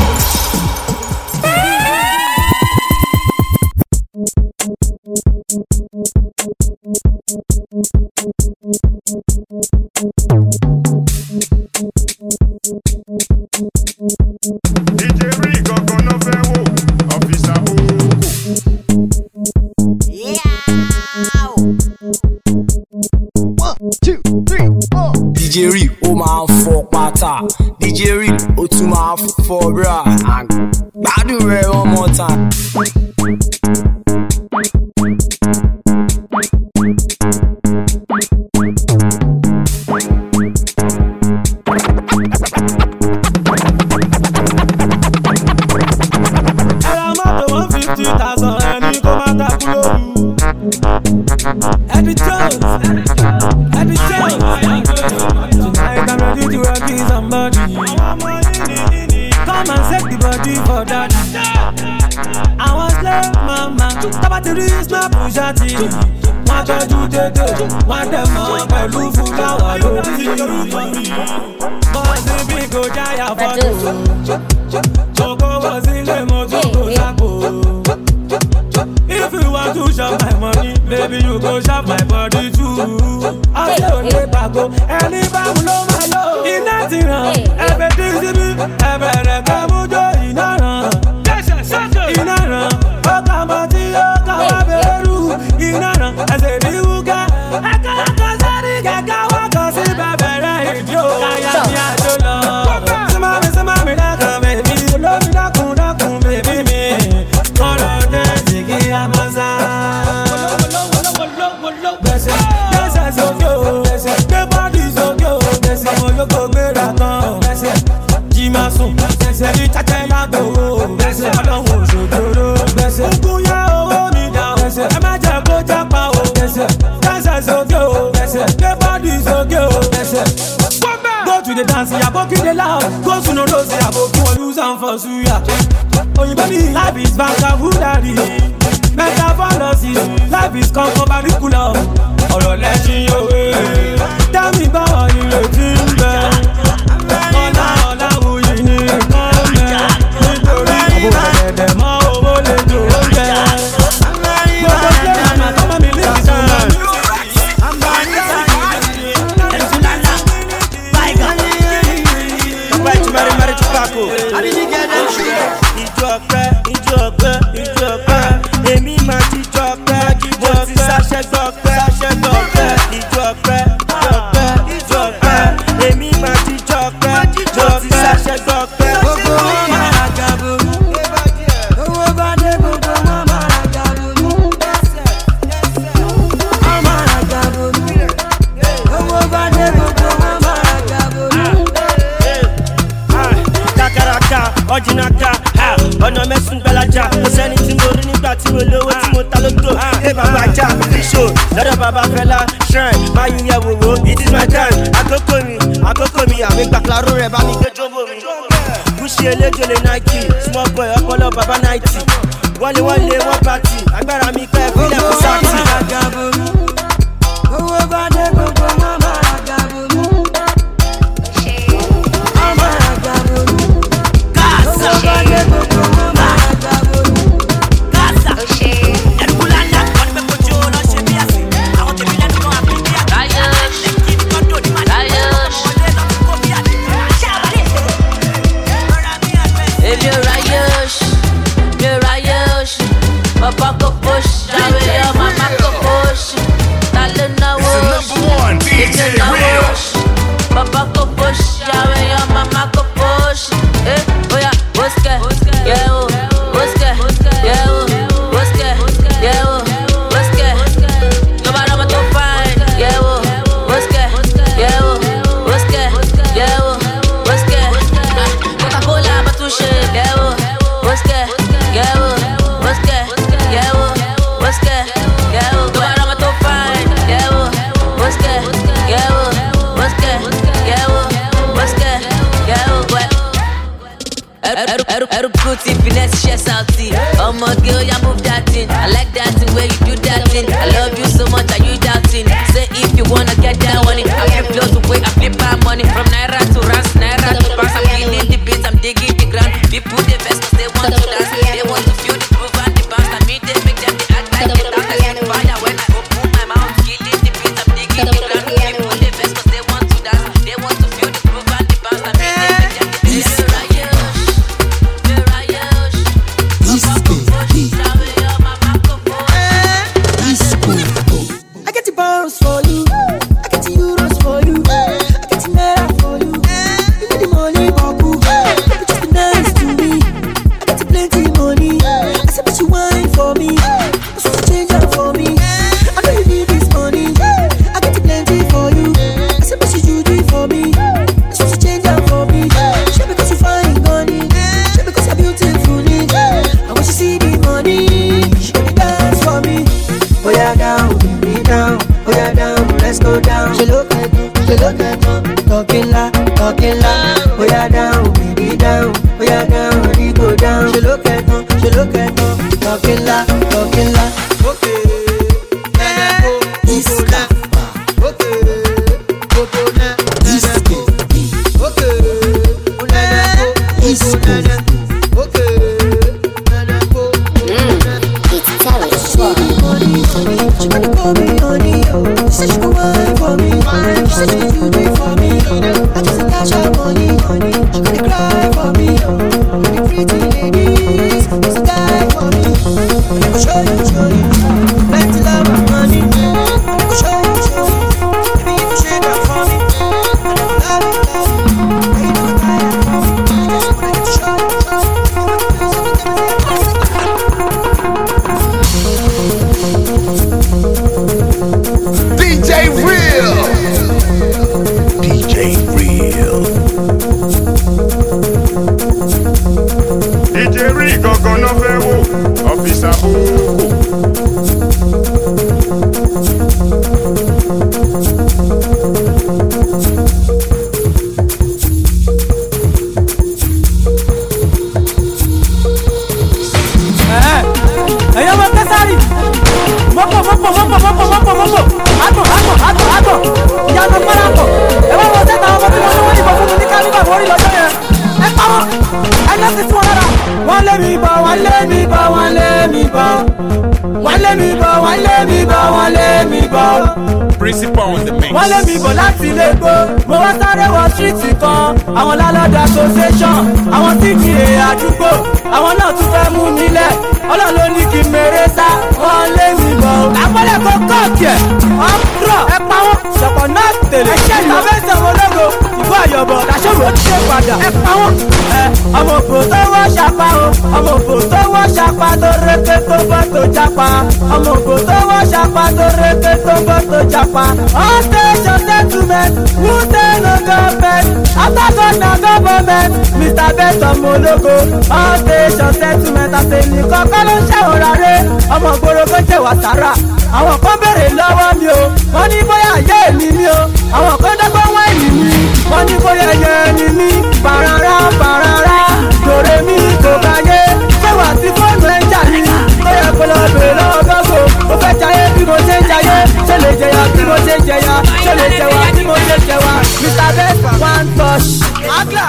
DJ Ri, ó máa ń fọ́ pátá. DJ Ri, ó tún máa ń fọ́ bra. Gbádùn rẹ̀ one more time. Ẹ̀rọ mọ́tò 150,000 ẹni kó má takú lóru. Eddie Jones, Eddie Jones. Tonight I'm ready to rock somebody. Come and set the body for daddy. I was love mama. Taba ti rí snap shati. Wọ́n tọ́jú dédé. Wọ́n dẹ̀ mọ́ pẹ̀lú fúláwà lórí. Bọ́sì bí kò jáyà fọ́tò. Joko was in the motor go sapo. If you want to shop my money, baby you go shop my body too. I say only bago, any bago no malo. Iná ti ràn, ẹ̀bẹ̀ tí síbí, ẹ̀bẹ̀ rẹ̀ kẹ́ mú jó iná ràn. Iná ràn, ó kà mọ́ tí ó kà wá bẹ̀rù. Iná ràn, ẹsẹ̀ bí wúkà. Ẹ̀ka ẹ̀ka sẹ́ni kẹ̀kẹ́ wọ́n kàn sí bẹ̀bẹ̀ rẹ̀ ìdí o. Káyà ní àjò lọ. Símámi dákun bèbí, olómi dákun bèbí mi. Kọ́lọ́ dé jìgì àmọ́sá. Gbèsè sókè o, gbé bọ́dì sókè o. Ọmọ olóko gbéra tán. Jí máa sùn, ní tẹ́tẹ́ lágbòó. Ọlọ́run òṣòjòrò. Ogun yá owó mi dá o. Ẹ má jẹ́ kó jápa o. Gbèsè sókè o, gbé bọ́dì sókè o. Go to the dance, aboki the loud. Go to no rose, aboki won't use am for suya. Oh, you believe life is vocabulary. Metaphorosis, life is curriculum. Ọ̀rọ̀ lẹ́sìn òwe. Tẹ́mi báwo ìrètí ń bẹ. Ọlá wuyì ní nǹkan mẹ́. Nítorí àbò ẹ̀dẹ̀ mọ́ owó lè jò ó jẹ. Gbogbo ṣé màmá tọ́mọ mi lè fi sàn. Ìjọ ọpẹ́, èmi máa jíjọ ọpẹ́, mo ti sáṣẹ́ gbọ́pẹ́, ìjọ ọpẹ́, èmi máa jíjọ ọpẹ́, mo ti sáṣẹ́ gbọ́pẹ́. Gbogbo wọn máa ràgàbò, owó bá dé gbogbo wọn máa ràgàbò, wọn máa ràgàbò, owó bá dé gbogbo wọn máa ràgàbò. Kakaraka, ọ̀jìnàka, ọ̀nà mẹ́sùn gbẹ́lájà, kò sẹ́ni tí mo rí nígbà tí mo lówó tí mo ta lóko. Ẹ bàbá ajá, fíṣò, lọ́dọ̀ bàbá fẹ́lá, shrine, máa yí yẹ wòwò, it is my time. Àkókò mi, àmì gbàkúláró rẹ̀ bá mi gbé jọ́bò mi. Gúúsì eléjòlè Nike, small boy ọpọlọ bàbá 90. Wọ́n lé wọ́n pàtì, agbára mi pẹ́ fílẹ̀ fún sáàtì. Owó bá dé gbogbo wọn máa ràgàbò. Papa go let's share salty. Oh my girl, you move that thing. I like that thing where you do that thing. I love you so much, are you doubting? Say if you wanna get down on it, I get close to where I flip my money. From Naira to Rans, Naira to Pounds. I'm killing the beats, I'm digging the ground. People they best cause they want to dance. They want to feel the groove and the bounce. And me they make them they act like they dance. I see fire when I open my mouth. Killing the beats, I'm digging the ground. People they best cause they want to dance. They want to feel the groove and the bounce. And me they make them they I get the pounds for you, I get the euros for you, I get the naira for you. You need the money, Baku. You just be nice to me. I get the plenty money. I said, but you wine for me. I said, you change it for me. I know you need this money. I get the plenty for you. I said, but you do it for me. I said, you change it for me. She because you find money. She because you're beautiful. I want you see the money. She gonna dance for me. Oh yeah, down, down, oh yeah, down, let's go down. She look at me, talking la, oh yeah, down, baby down, oh yeah, down, ready go down. She look at me, talking la, okay. Iska, okay, she wanna call me honey, she said she gon' wine for me. She said she gon' do it for me. I just cash her money, she gonna cry for me. The pretty ladies, there's a guy for me. I go show you, plenty love and money. I go show you, baby you shake up for me. I don't love you, I ain't no guy for me. I just wanna get to show you. DJ Real. DJ Real gangan náà fẹ́ wò ọ́fíìsì àbúkù. ẹ̀yọ́ mọ kẹsàrì mọ́pọ̀ àtọ̀ ìyànà párapọ̀ ẹ̀wọ́n wọn sẹ́ta ọmọ tí wọ́n lọ́wọ́ ìbọn fún mi ní kálíbà mórí lọ́jọ́ yẹn ẹ pa wọn ẹjọ́ sì sí wọn lára. wọ́n lé mi bọ̀ wọ́n lé mi bọ̀ wọ́n lé mi bọ̀ wọ́n lé mi bọ̀ wọ́n lé mi bọ̀ wọ́n lé mi bọ̀. Principal on the mix. wọ́n lé mi bọ̀ láti ilé gbó mo wá sáré wọ síìtì kan àwọn landlord association àwọn tí kì í àdúgbò àwọn náà tún fẹ́ mú mi lẹ̀ ọlọ́run ló ní kí n mèrè sá wọ́n lé mi bọ̀. àpọ̀lẹ̀ kò kọ́ọ̀kì ẹ̀ wọ́n púrọ̀ ẹ pa wọ́n ṣọ̀pọ̀ náà tèlè. ẹ̀ṣẹ̀ ìtàfẹ́sẹ̀ wọn lógo ìbú àyọ̀bọ̀ làṣọ̀rọ̀ ṣe padà ẹ pa wọ́n. ọmọ òbò tó wọ́ ṣapa o ọmọ òbò tó wọ́ ṣapa tó rété tó bọ́ tó japa ọmọ òbò tó wọ́ ṣapa tó rété tó bọ́ tó japa. all station settlement who say no government after God na government Mr. Benson Mologo. all station settlement àtẹnìkan kọ́ ló ń ṣàwòrán rẹ̀ ọmọ ìgboro kó jẹ́ wàsára. àwọn kan béèrè lọ́wọ́ mi o wọ́n ní bóyá ayé èmi mi o àwọn kan dọ́gbọ́n wáìnì mi wọ́n ní bóyá ẹyẹ ẹni mi parara dòrè mi kò káyé ṣé wà sí fóònù ẹ̀ ń jà ní bóyá kó lọ bèrè lọ́wọ́ gọ́gọ́ mo fẹ́ jayé bí mo ṣe ń jayé ṣé lè jẹyà bí mo ṣe ń jẹyà ṣé lè jẹwà bí mo ṣe ń jẹwà. Mr. Best one touch. agla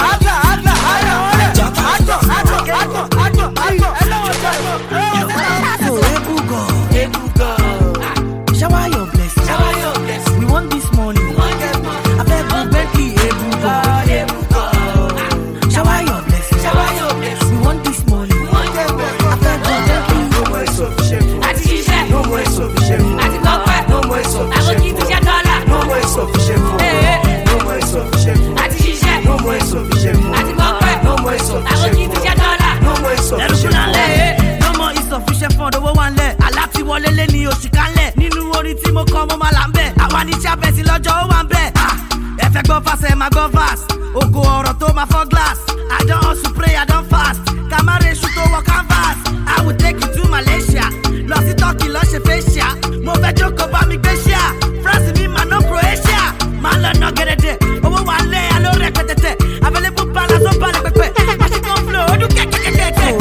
shower your blessing. We want this money. I beg you, Bentley, Ebuka. Shower your blessing. We want this money. I beg you, Bentley. No more insufficient. Àti ṣiṣẹ́. No more insufficient. Àti kọ́pẹ́. No more insufficient. Àwọn kì í ti ṣe dọ́là. No more insufficient. No more insufficient. Àti ṣiṣẹ́. No more insufficient. Àti kọ́pẹ́. No more insufficient. Àwọn kì í ti ṣe dọ́là. No more insufficient. No more insufficient fund owó wà ń lẹ̀. Aláti wọlé lé ní oṣù kálẹ̀. Nínú orin tí mo kọ́ mo máa là ń bẹ̀. Àwa ní sábẹ́sì lọ́jọ́ ó wà ń bẹ̀. Ẹ fẹ́ gbọ́ fast ẹ máa gbọ́ fast. Ògo ọ̀rọ̀ tó máa fọ́ glass. I don hustle pray I don fast. Kàmáre ṣu tó wọ canvas. I will take you to Malaysia. Lọ sí Turkey lọ ṣe facial. Mo fẹ́ jókòó bá mi gbé ṣíà. France mi máa ná Croatia. Máa lọ ná gẹ̀rẹ̀dẹ̀. Owó wà ń lẹ̀ aló rẹ̀ pẹ̀tẹ̀tẹ̀. Available balance ó balẹ̀ pẹ̀pẹ̀. Washington flow ó dún kẹ̀kẹ̀kẹ̀kẹ̀.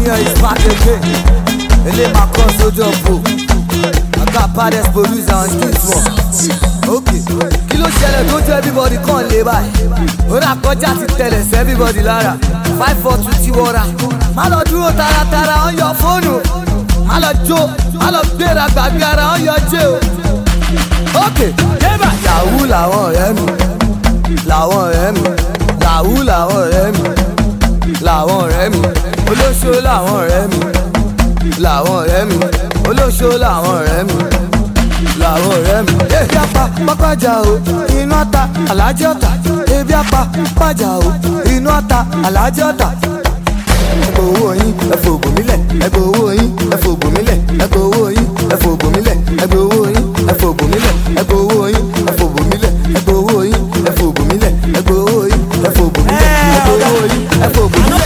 here is back again. Ele Macron Sojo Pro. I got baddest producer on this one. Okay. Kí ló ṣẹlẹ̀ tó jẹ́ everybody kàn lé báyìí. Ó rà kọjá ti tẹ̀lẹ̀ sí everybody lára. 542 ti wọra. Má lọ dúró taratara on your phone o. Má lọ jó, má lọ gbéra gbàgbé ara on your jé o. Okay. Yahoo làwọn ọ̀rẹ́ mi. Làwọn ọ̀rẹ́ mi. Yahoo làwọn ọ̀rẹ́ mi. Làwọn ọ̀rẹ́ mi. Olóṣó làwọn ọ̀rẹ́ mi. Làwọn ọ̀rẹ́ mi. Olóṣó làwọn ọ̀rẹ́ mi. Làwọn ọ̀rẹ́ mi. Ebi apá pápájà o, inú ata alájẹ́ ọ̀tà. Ebi apá pápájà o, inú ata alájẹ́ ọ̀tà. Ẹgbẹ́ owó yín, ẹ̀fọ́ ògbòmílẹ̀. Ẹgbẹ́ owó yín, ẹ̀fọ́ ògbòmílẹ̀. Ẹgbẹ́ owó yín, ẹ̀fọ́ ògbòmílẹ̀. Ẹgbẹ́ owó yín, ẹ̀fọ́ ògbòmílẹ̀. Ẹgbẹ́ owó yín, ẹ̀fọ́ ògbòmílẹ̀. Ẹgbẹ́ owó yín, ẹ̀fọ́ ògbòmílẹ̀. Ẹgbẹ́ owó yín, ẹ̀fọ́ ògbòmílẹ̀. Ẹgbẹ́ owó yín, ẹ̀fọ́ ògbòmílẹ̀.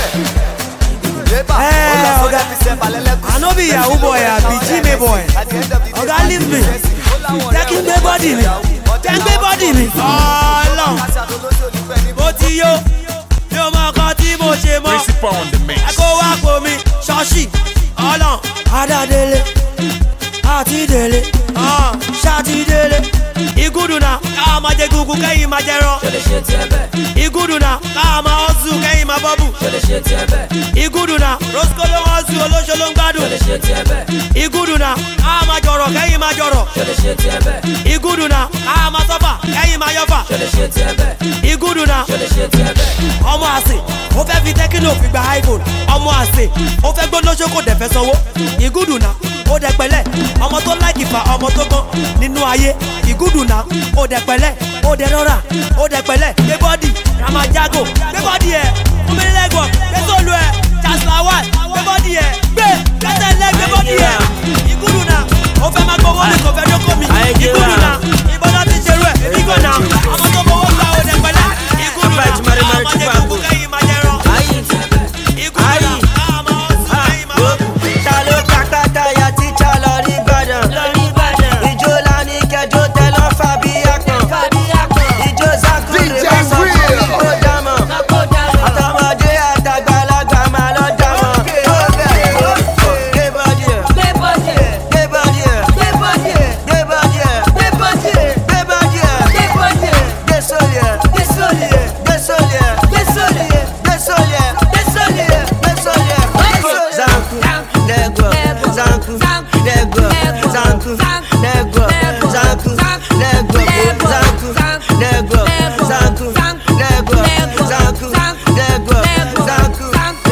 I no be Yahoo boy, I be Jimmy boy. Oga leave me. Taking the body me. Take the body me. Oh long. Mo ti yo. Yo ma kan tí mo ṣe mọ́. Ẹ kó wá po mi. Ṣọ́ọ̀ṣì. Ọlọ́n. Adádélé. Àti délé. Ṣáàtì délé. Igudu na. Ká máa jẹ gúgú kẹ́yìn máa jẹ rán. Igudu na. Ká máa ọ̀sùn kẹ́yìn máa bọ́bù. Igudu na. Rosco ló ń ọ̀sùn olóṣó ló ń gbádùn. Igudu na. Ká máa jọ̀rọ̀ kẹ́yìn máa jọ̀rọ̀. Igudu na. Ká máa sọ́fà kẹ́yìn máa yọ̀fà. Igudu na. Ọmọ àsè. Ó fẹ́ fi tẹ́kínò fi gba iPhone. Ọmọ àsè. Ó fẹ́ gbó lóṣó kò dẹ̀ fẹ́ sanwó. Igudu na. Ó dẹ̀ pẹ̀lẹ́. Ọmọ tó láìkì fa ọmọ tó gbọ́n nínú ayé. Igudu na. Ó dẹ̀ pẹ̀lẹ́. Ó dẹ̀ rọra. Ó dẹ̀ pẹ̀lẹ́. Gbé bọ́dì. Ramajago. Gbé bọ́dì ẹ̀. Fún mi lẹ́gbọ̀n. Gbé sóòlù ẹ̀. Jaslawal. Gbé bọ́dì ẹ̀. Gbé. Kẹ́tẹ́ lẹ́ gbé bọ́dì ẹ̀. Igudu na. Ó fẹ́ máa gbowó mi kò fẹ́ dókó mi. Igudu na. Ìbọn náà ti ṣerú ẹ̀. Èmi kò na. Ọmọ tó fowó gba ó dẹ̀ pẹ̀lẹ́. Igudu na. Ọmọ jẹ kúkú kẹ́yìn máa jẹ rán. Igudu na. Ọmọ ọ̀sùn kẹ́yìn máa bọ̀. Ṣàlọ́ kàkàtà ya ti ṣá lọ rí Ìbàdàn. Ìjó lání kẹjọ tẹ́lọ̀ fàbí àkàn. Ìjó Zakure bá sọ fún mi kó dámọ̀. Àtọmọdé àtàgbàlagbà máa lọ dámọ̀. Gbé bọ́dì ẹ̀. Gbé bọ́dì ẹ̀. Gbé bọ́dì ẹ̀. Gbé bọ́dì ẹ̀. Gbé bọ́dì ẹ̀. Gbé bọ́dì ẹ̀. Gbé bọ́dì ẹ̀. Gbé bọ́dì ẹ̀. Gbé sórí ẹ̀. Gbé sórí ẹ̀. Gbé sórí ẹ̀. Gbé sórí ẹ̀. Gbé sórí ẹ̀. Gbé sórí ẹ̀. Gbé sórí ẹ̀. Zanku, negro, zanku, negro, zanku, negro, zanku, negro, zanku, negro, zanku, negro, zanku, negro, zanku.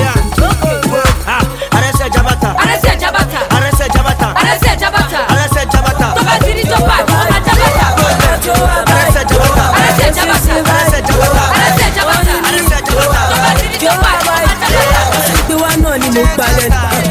Arẹsẹ̀ jabata. Arẹsẹ̀ jabata. Arẹsẹ̀ jabata. Arẹsẹ̀ jabata. Arẹsẹ̀ jabata. Tó bá ti rí tó pa àbí ọ̀la jabata. Arẹsẹ̀ jabata. Arẹsẹ̀ jabata. Arẹsẹ̀ jabata. Arẹsẹ̀ jabata. Arẹsẹ̀ jabata. Tó bá ti rí tó pa àbí ọ̀la jabata. Gbé wá náà ni mo gbalẹ̀.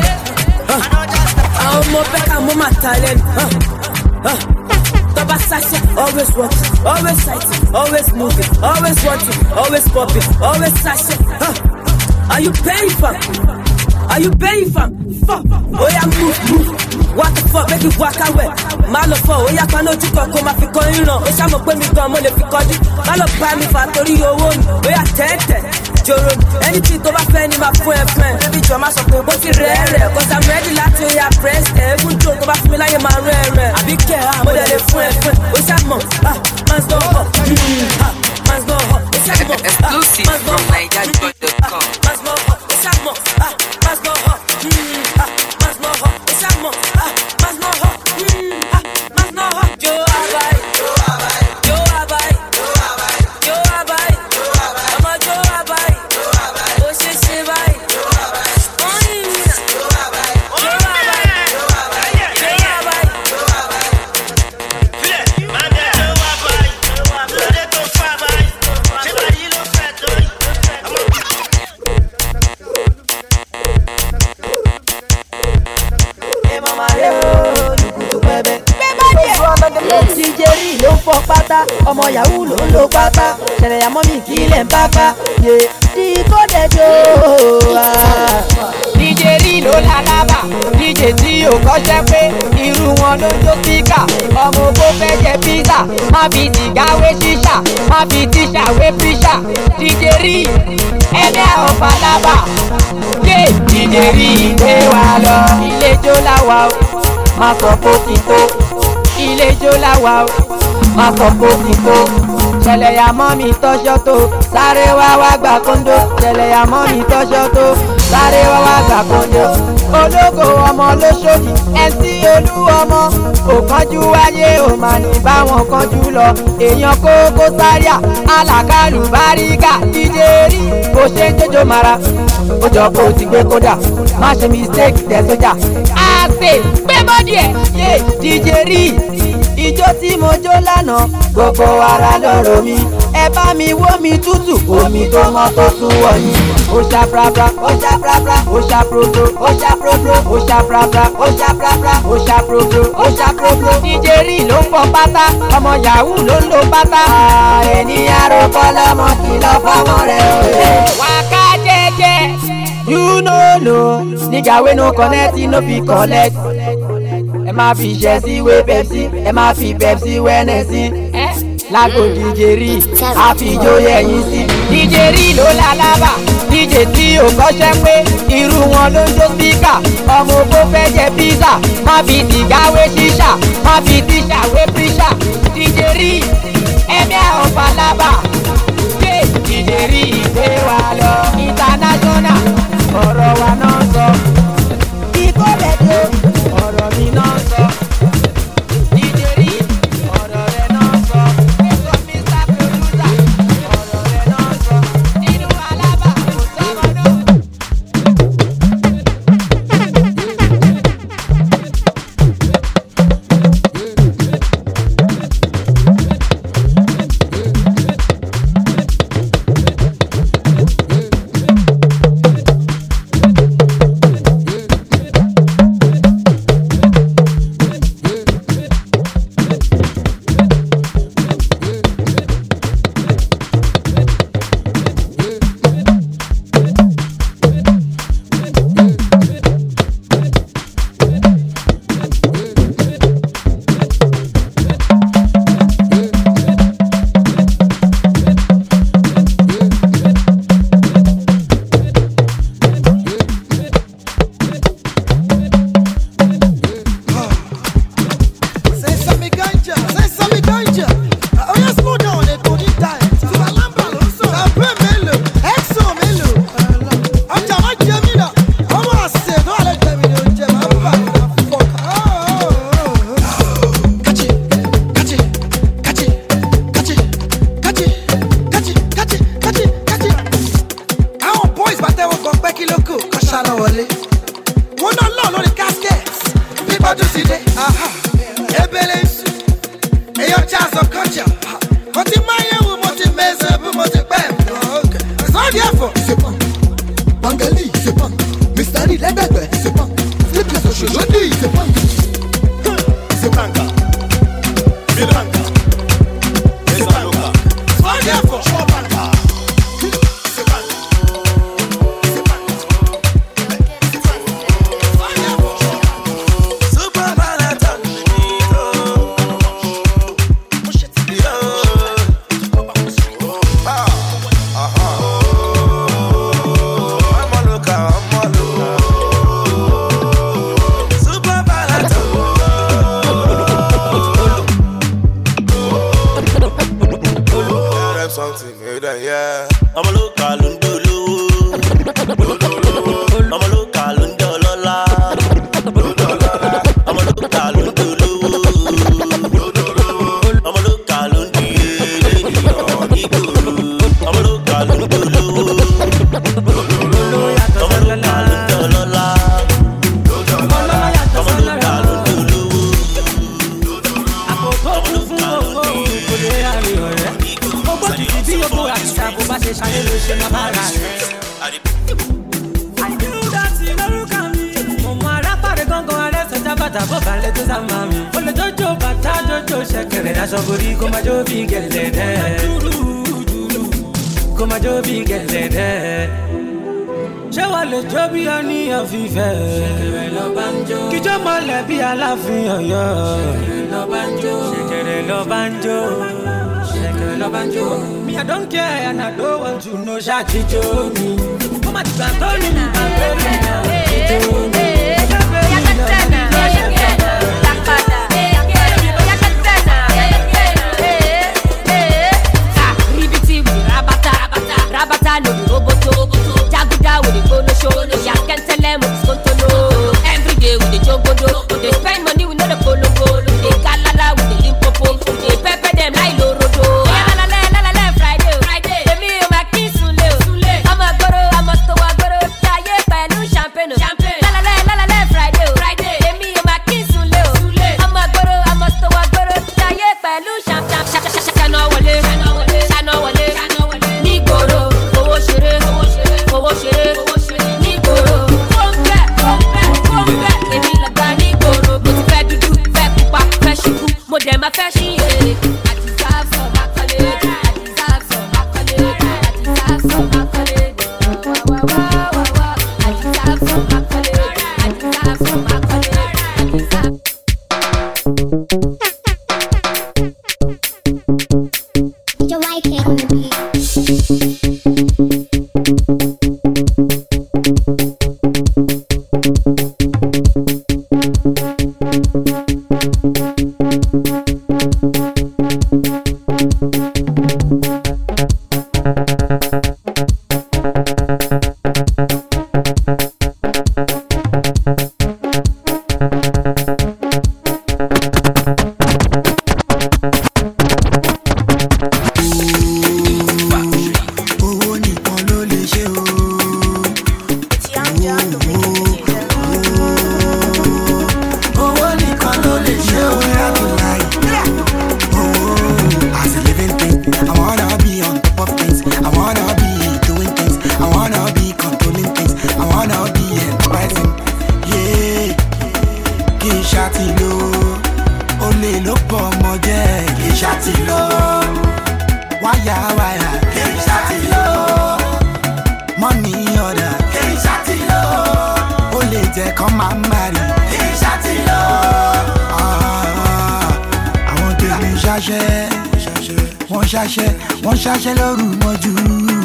Àwọn ọmọ bẹ́ka mo máa ta lẹ́nu. Tọ́ba ṣáṣẹ́, always working, always sighting, always moving, always watching, always popping, always ṣáṣẹ́. Are you paying for? Are you paying for? Fuck. Oh yeah, move. What the fuck, make you walk away. Má lọ fọ, ó yá paná ojú kan kó máa fi kọ́ ìran. Ó ṣàmọ̀ pé mi gan mo lè fi kọjú. Má lọ bá mi fà torí owó mi. Ó yá tẹ́tẹ̀, jòrò mi. Anything tó bá fẹ́ ni máa fún ẹ fẹ́. Bébí jọ máa sọ pé bó ti rẹ̀ rẹ̀. Cause I'm ready láti ya press. Ẹ̀ẹ́gùn jò tó bá fún mi láyé máa rẹ̀ rẹ̀. Àbí kẹ̀ mo dẹ̀ lè fún ẹ fẹ́. Ó ṣàmọ̀, man's gone hot. Man's gone hot. Ó ṣàmọ̀, Exclusive from NigerJoy.com. man's gone hot. Ó ṣàmọ̀, man's gone hot. Man's gone hot. Ó ṣàmọ̀, man's gone hot. Man's gone hot. Jó àbáyé. Jó àbáyé. Jó àbáyé. Jó àbáyé. Ọmọ jó àbáyé. Ó ṣe ṣe báyìí. Oyin mi nà. Jó àbáyé. Jó àbáyé. Jó àbáyé. Jerry ló ń fọ pátá, ọmọ Yahoo ló ń lo pátá, ṣẹlẹ̀ àmọ́ mi kì í lẹ̀ ń pápá, yé tí kò dẹjọ́. DJ Rí ló lálábà, DJ DJ tí ò kọ́ṣẹ́ pé irú wọn ló jó síkà ọmọ ogbó fẹ́ jẹ pizza má fi sìgá wé ṣíṣà má fi tíṣà wé píṣà DJ rí ẹgbẹ́ àwọn palaba yé DJ rí ìgbé wa lọ ilé jó láwa o má sọ kó ti tó ilé jó láwa o má sọ kó ti tó ṣẹlẹ̀ ya mọ́ mi tọ́ṣọ́ tó sáré wá gbà kóńdó ṣẹlẹ̀ ya mọ́ mi tọ́ṣọ́ tó sáré wá gbà kóńdó ológo ọmọ lóṣòdì ẹ̀sì olú ọmọ òkanjú wáyé ò mà ní báwọn kanjú lọ èèyàn kókó sáríà alákàlù báríkà díje rí bó ṣe ń jójó mara ó jọ kó o ti gbé kódà má ṣe mistake tẹ sójà àṣẹ gbé bọ́dì ẹ̀ yé díje rí ijó tí mo jó lánàá gbogbo ara lọ́rọ̀ mi ẹ bá mi wó mi tútù omi tó mọ́ tó tún wọ̀nyí ó ṣá prapra ó ṣá prapra ó ṣá propro ó ṣá propro ó ṣá prapra ó ṣá prapra ó ṣá propro ó ṣá propro DJ rí ló ń pọ̀ pátá ọmọ yahoo ló ń lo pátá ẹni àròkọ lọmọ kìlọ̀ fọmọ rẹ̀ òye. wákà jẹjẹ you no know nigga wey no connect no fit collect ẹ má fi ṣẹ́ sí wé pepsi ẹ má fi pepsi wẹ́nẹ̀sí lágbo DJ rí àfijó yẹ̀yìn sí DJ rí ló lálábà DJ tí ò kọ́ṣẹ́ pé irú wọn ló ń jó síkà ọmọ ogbó fẹ́ jẹ pizza má fi sìgá wé ṣíṣà má fi tíṣà wé píṣà DJ rí ẹ̀mí àwọn palaba yé DJ rí ìgbé wa lọ international ọ̀rọ̀ wa náà sọ ikó lẹ́jọ́ ọ̀rọ̀ mi náà sọ DJ rí ọ̀rọ̀ rẹ̀ náà sọ ẹ̀sọ́ Mr. Producer ọ̀rọ̀ rẹ̀ náà sọ nínú alábà kò sọ́mọ náà. ṣé wàá lè jó bí oníyàn fífẹ́? ṣẹ̀kẹ̀rẹ̀ lọ bá ń jó. kíjọ́ mọ́lẹ̀ bí aláàfin Ọ̀yọ́. ṣẹ̀kẹ̀rẹ̀ lọ bá ń jó. ṣẹ̀kẹ̀rẹ̀ lọ bá ń jó. ṣẹ̀kẹ̀rẹ̀ lọ bá ń jó. Me I don't care and I don't want to know ṣáàtì jó mi. ó má ti gbà tó ní ìgbà tó ní ìgbà tó ní ìgbà. Rabata no be roboto, Jaguda with the bono show, ya can tell them what's going to know. Every day with the jogodo, they spend money with no the polo goal, they kalala with the limpopo, they pepper them like lorodo. La Friday, they me on my kiss sule. I'm a goro, I'm a stowa goro, chaye pelu champagne. La Friday, they me on my kiss sule. I'm a goro, I'm a stowa goro, chaye pelu champagne. Chano wale. Mo dem ma fẹ́ ṣí ere. I deserve some accolade. I deserve some accolade. I deserve some accolade. I deserve some accolade. I deserve some accolade. You're right here on the beat. wọ́n ṣaṣẹ́ lóru mọ́jú.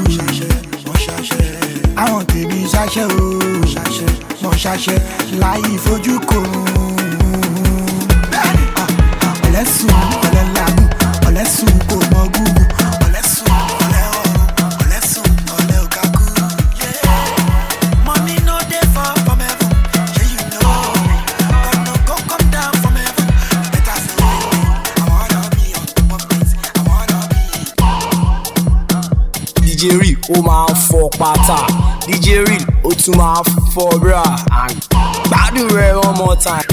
àwọn tèmi ṣaṣẹ́ o wọ́n ṣaṣẹ́ láì fojú kò. ọ̀lẹ́sùn ọ̀lẹ́làmú ọ̀lẹ́sùn kò mọ gúgú ọ̀lẹ́sùn ọ̀lẹ́ ọ̀run ọ̀lẹ́sùn ọ̀lẹ́ òkàkú. money no dey fall from heaven shey you know God no go come down from heaven better say I wanna be on top of things I wanna be. DJ Real ó máa ń fọ pátá DJ Real ó tún máa ń fọ bra gbádùn rẹ̀ one more time.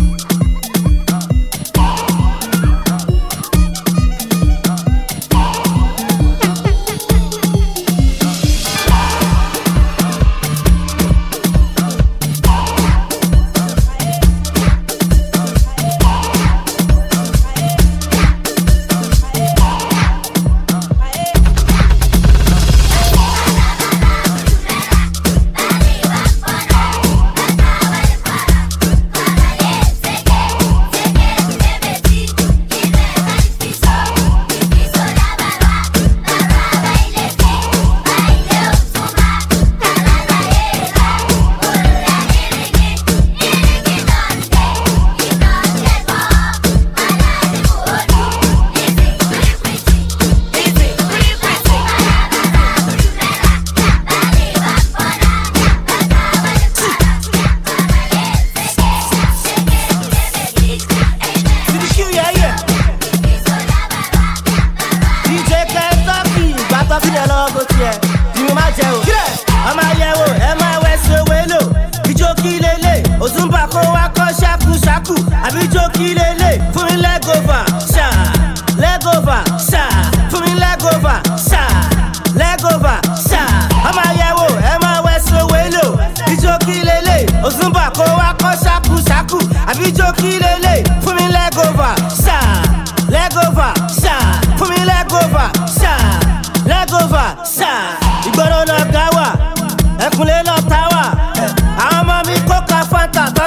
Ìgboro náà ká wà, ẹkùnlé náà tá wà.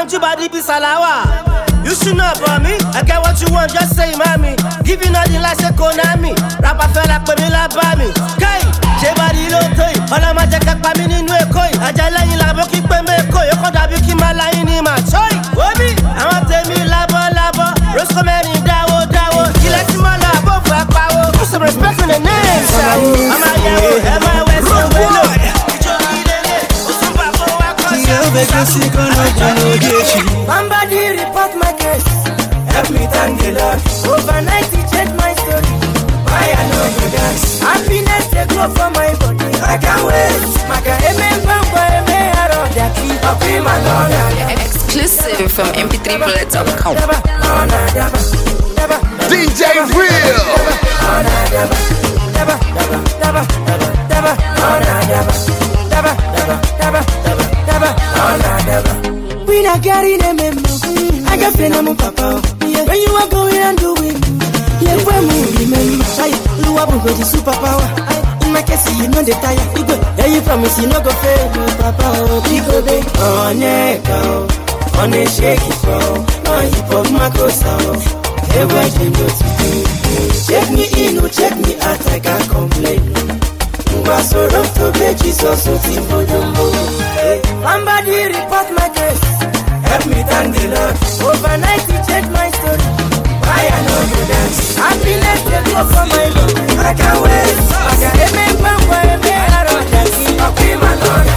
you body be salawa. You should know about me. I get what you want, just say mommy. Give you nothing like say Konami. Rapper fella pè mí lábá mi. Kai, ṣé body ló tó yìí? Ọlọ́mọ jẹ́ ká pa mí nínú Èkó yìí. Ajá lẹ́yìn làbọ̀ kí pé mẹ́kọ̀ yìí. Ó kọ́ dàbí kí máa láyìn ní màá tó yìí. Omi, àwọn tèmi lábọ̀. Roscoe mẹ́rin dáwó. Ilẹ̀ tí mo lọ àbọ̀ fún apáwo. Put some respect on the name, ṣàwò. Ọmọ ayẹwo, ẹ máa wẹ̀ sí wẹ́lò. Somebody report my case. Help me thank the Lord. Overnight he changed my story. Why I know you dance? Happiness they grow for my body. I can't wait. Exclusive from mp3bullet.com. DJ Real. We not carrying them in I got friend I'm papa. When you are going and doing, yeah, when we remember, you are going to superpower. In my case, you know the tire. Yeah, you promise you not go fail, papa. People they on it, on a shaky flow, on hip hop macro sound. Everywhere you go to do, check me in or check me out, I can't complain. So rough to be Jesus, so simple somebody report my case. Help me thank the Lord. Overnight he changed my story. Why I know you dance? Happiness they go for my love. I can't wait. I can't make my way. I don't dance. I'll be my Lord.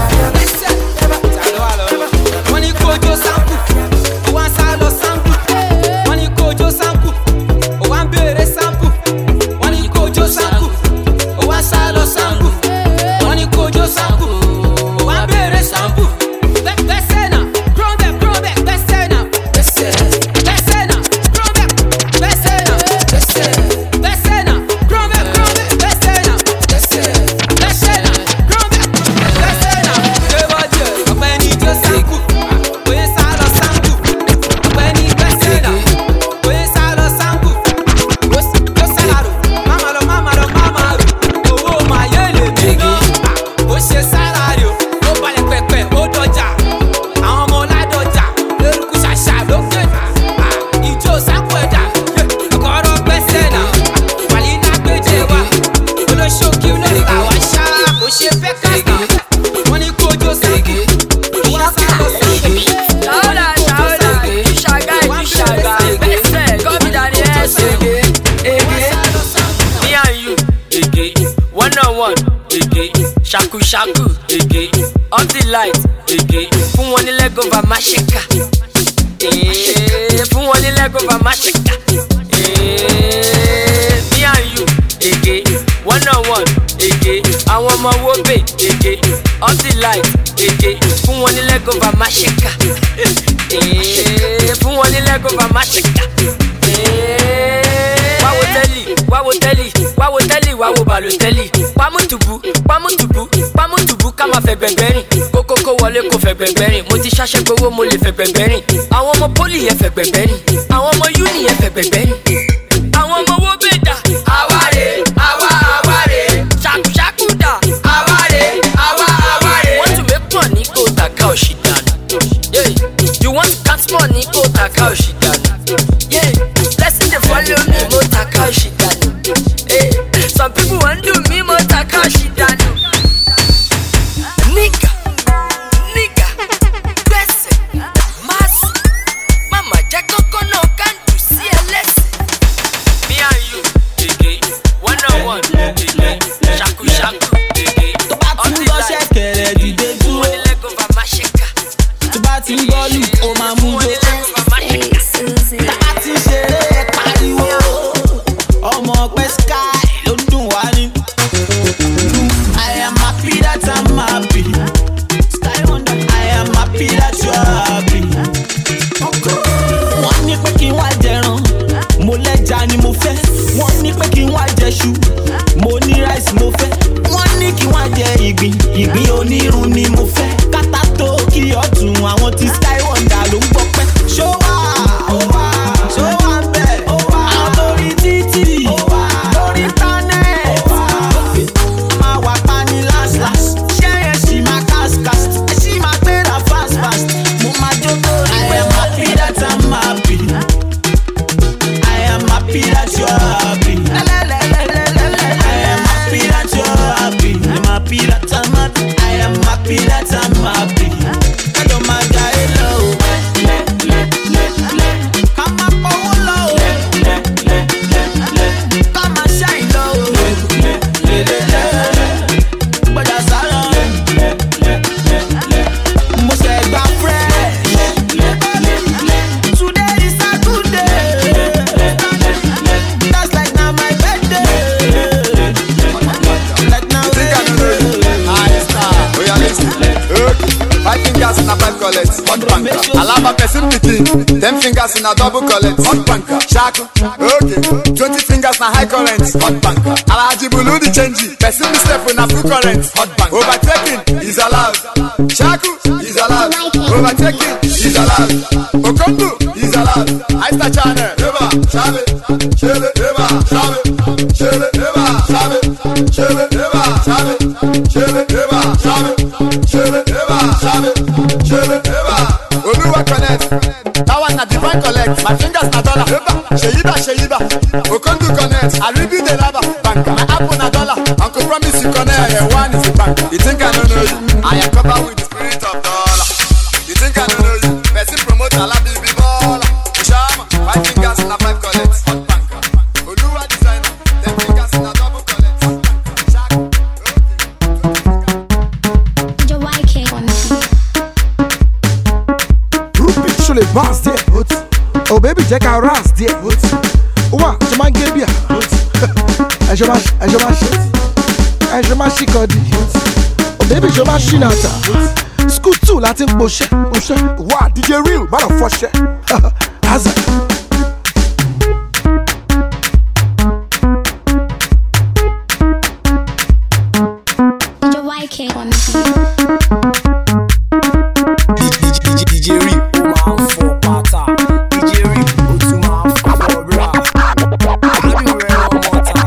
When you go to Sampu, one salo Sampu. When you go to Sampu, one bere Sampu. When you go to Sampu, one salo Sampu. When you go to Sampu, one bere Sampu. Shaku, again. Off the light, again. Fún wọn ní leg over mashika. Fún wọn ní leg over mashika. Me and you, again. One on one, again. Àwọn ọmọ wo bè, again. Off the light, again. Fún wọn ní leg over mashika. Fún wọn ní leg over mashika. Wá wo Balotelli. Pamutubu, ká máa fẹ́ gbẹ̀ngbẹ̀rìn. Kókókó wọlé kó fẹ́ gbẹ̀ngbẹ̀rìn. Mo ti ṣaṣẹ́ gbowó mo lè fẹ́ gbẹ̀ngbẹ̀rìn. Àwọn ọmọ pólì yẹn fẹ́ gbẹ̀ngbẹ̀rìn. Àwọn ọmọ uni yẹn fẹ́ gbẹ̀ngbẹ̀rìn. Àwọn ọmọ wo bèdà. Àwárè. Ṣàkúṣàkú dà. Àwárè. Want to make money kó tàkà òṣì dànù. You want to count money kó tàkà òṣì dànù. Blessing dey follow me mo tàkà òṣì dànù. Some people want to me mo tàkà òṣì dànù. Nigga, blessing, mass, mama, Jack no can do CLS. Me and you, again, one on one, again, shaku, again. On the line, you dey do it. Leg over my shaker. To bat in bolu, oh my mundo. person picking. 10 fingers in a double collet. Hot banker. Shaku. Okay. 20 fingers na high current. Hot banker. Alaji Bulu the change. Person step in a full current. Hot banker. Overtaking is allowed. Shaku is allowed. Overtaking is allowed. Okondu is allowed. Aista channel. Eva. Shabe. Shebe. Eva. Shabe. Shebe. Eva. Shabe. Shebe. Eva. Shabe. Shebe. Eva. Shabe. Shebe. Eva. Shabe. Shebe. Eva. Oluwa connect. That one na divine collect. My fingers na dollar. Sheyiba. Okondu connect. I review the lava. Banker. My apple na dollar. Uncle promise you connect. Yeah, one is the banker. You think I don't know you? I am covered with the spirit of dollar. You think I don't know you? Person promote a lot of baller. Shama. 5 fingers in a 5 collect. Hot banker. Oluwa designer. 10 fingers in a double collect. Sur les bases there. Oh baby, check out Ras there. Ouah, je m'en gueule bien. Je m'en chicodi. Oh baby, je m'en chinata. Scoot tout, la team bouché. Ouah, DJ Real, man of fauché. Hazard. DJ Real, oh man, for pata. DJ Real, oh to man, for bra. I do it one more time.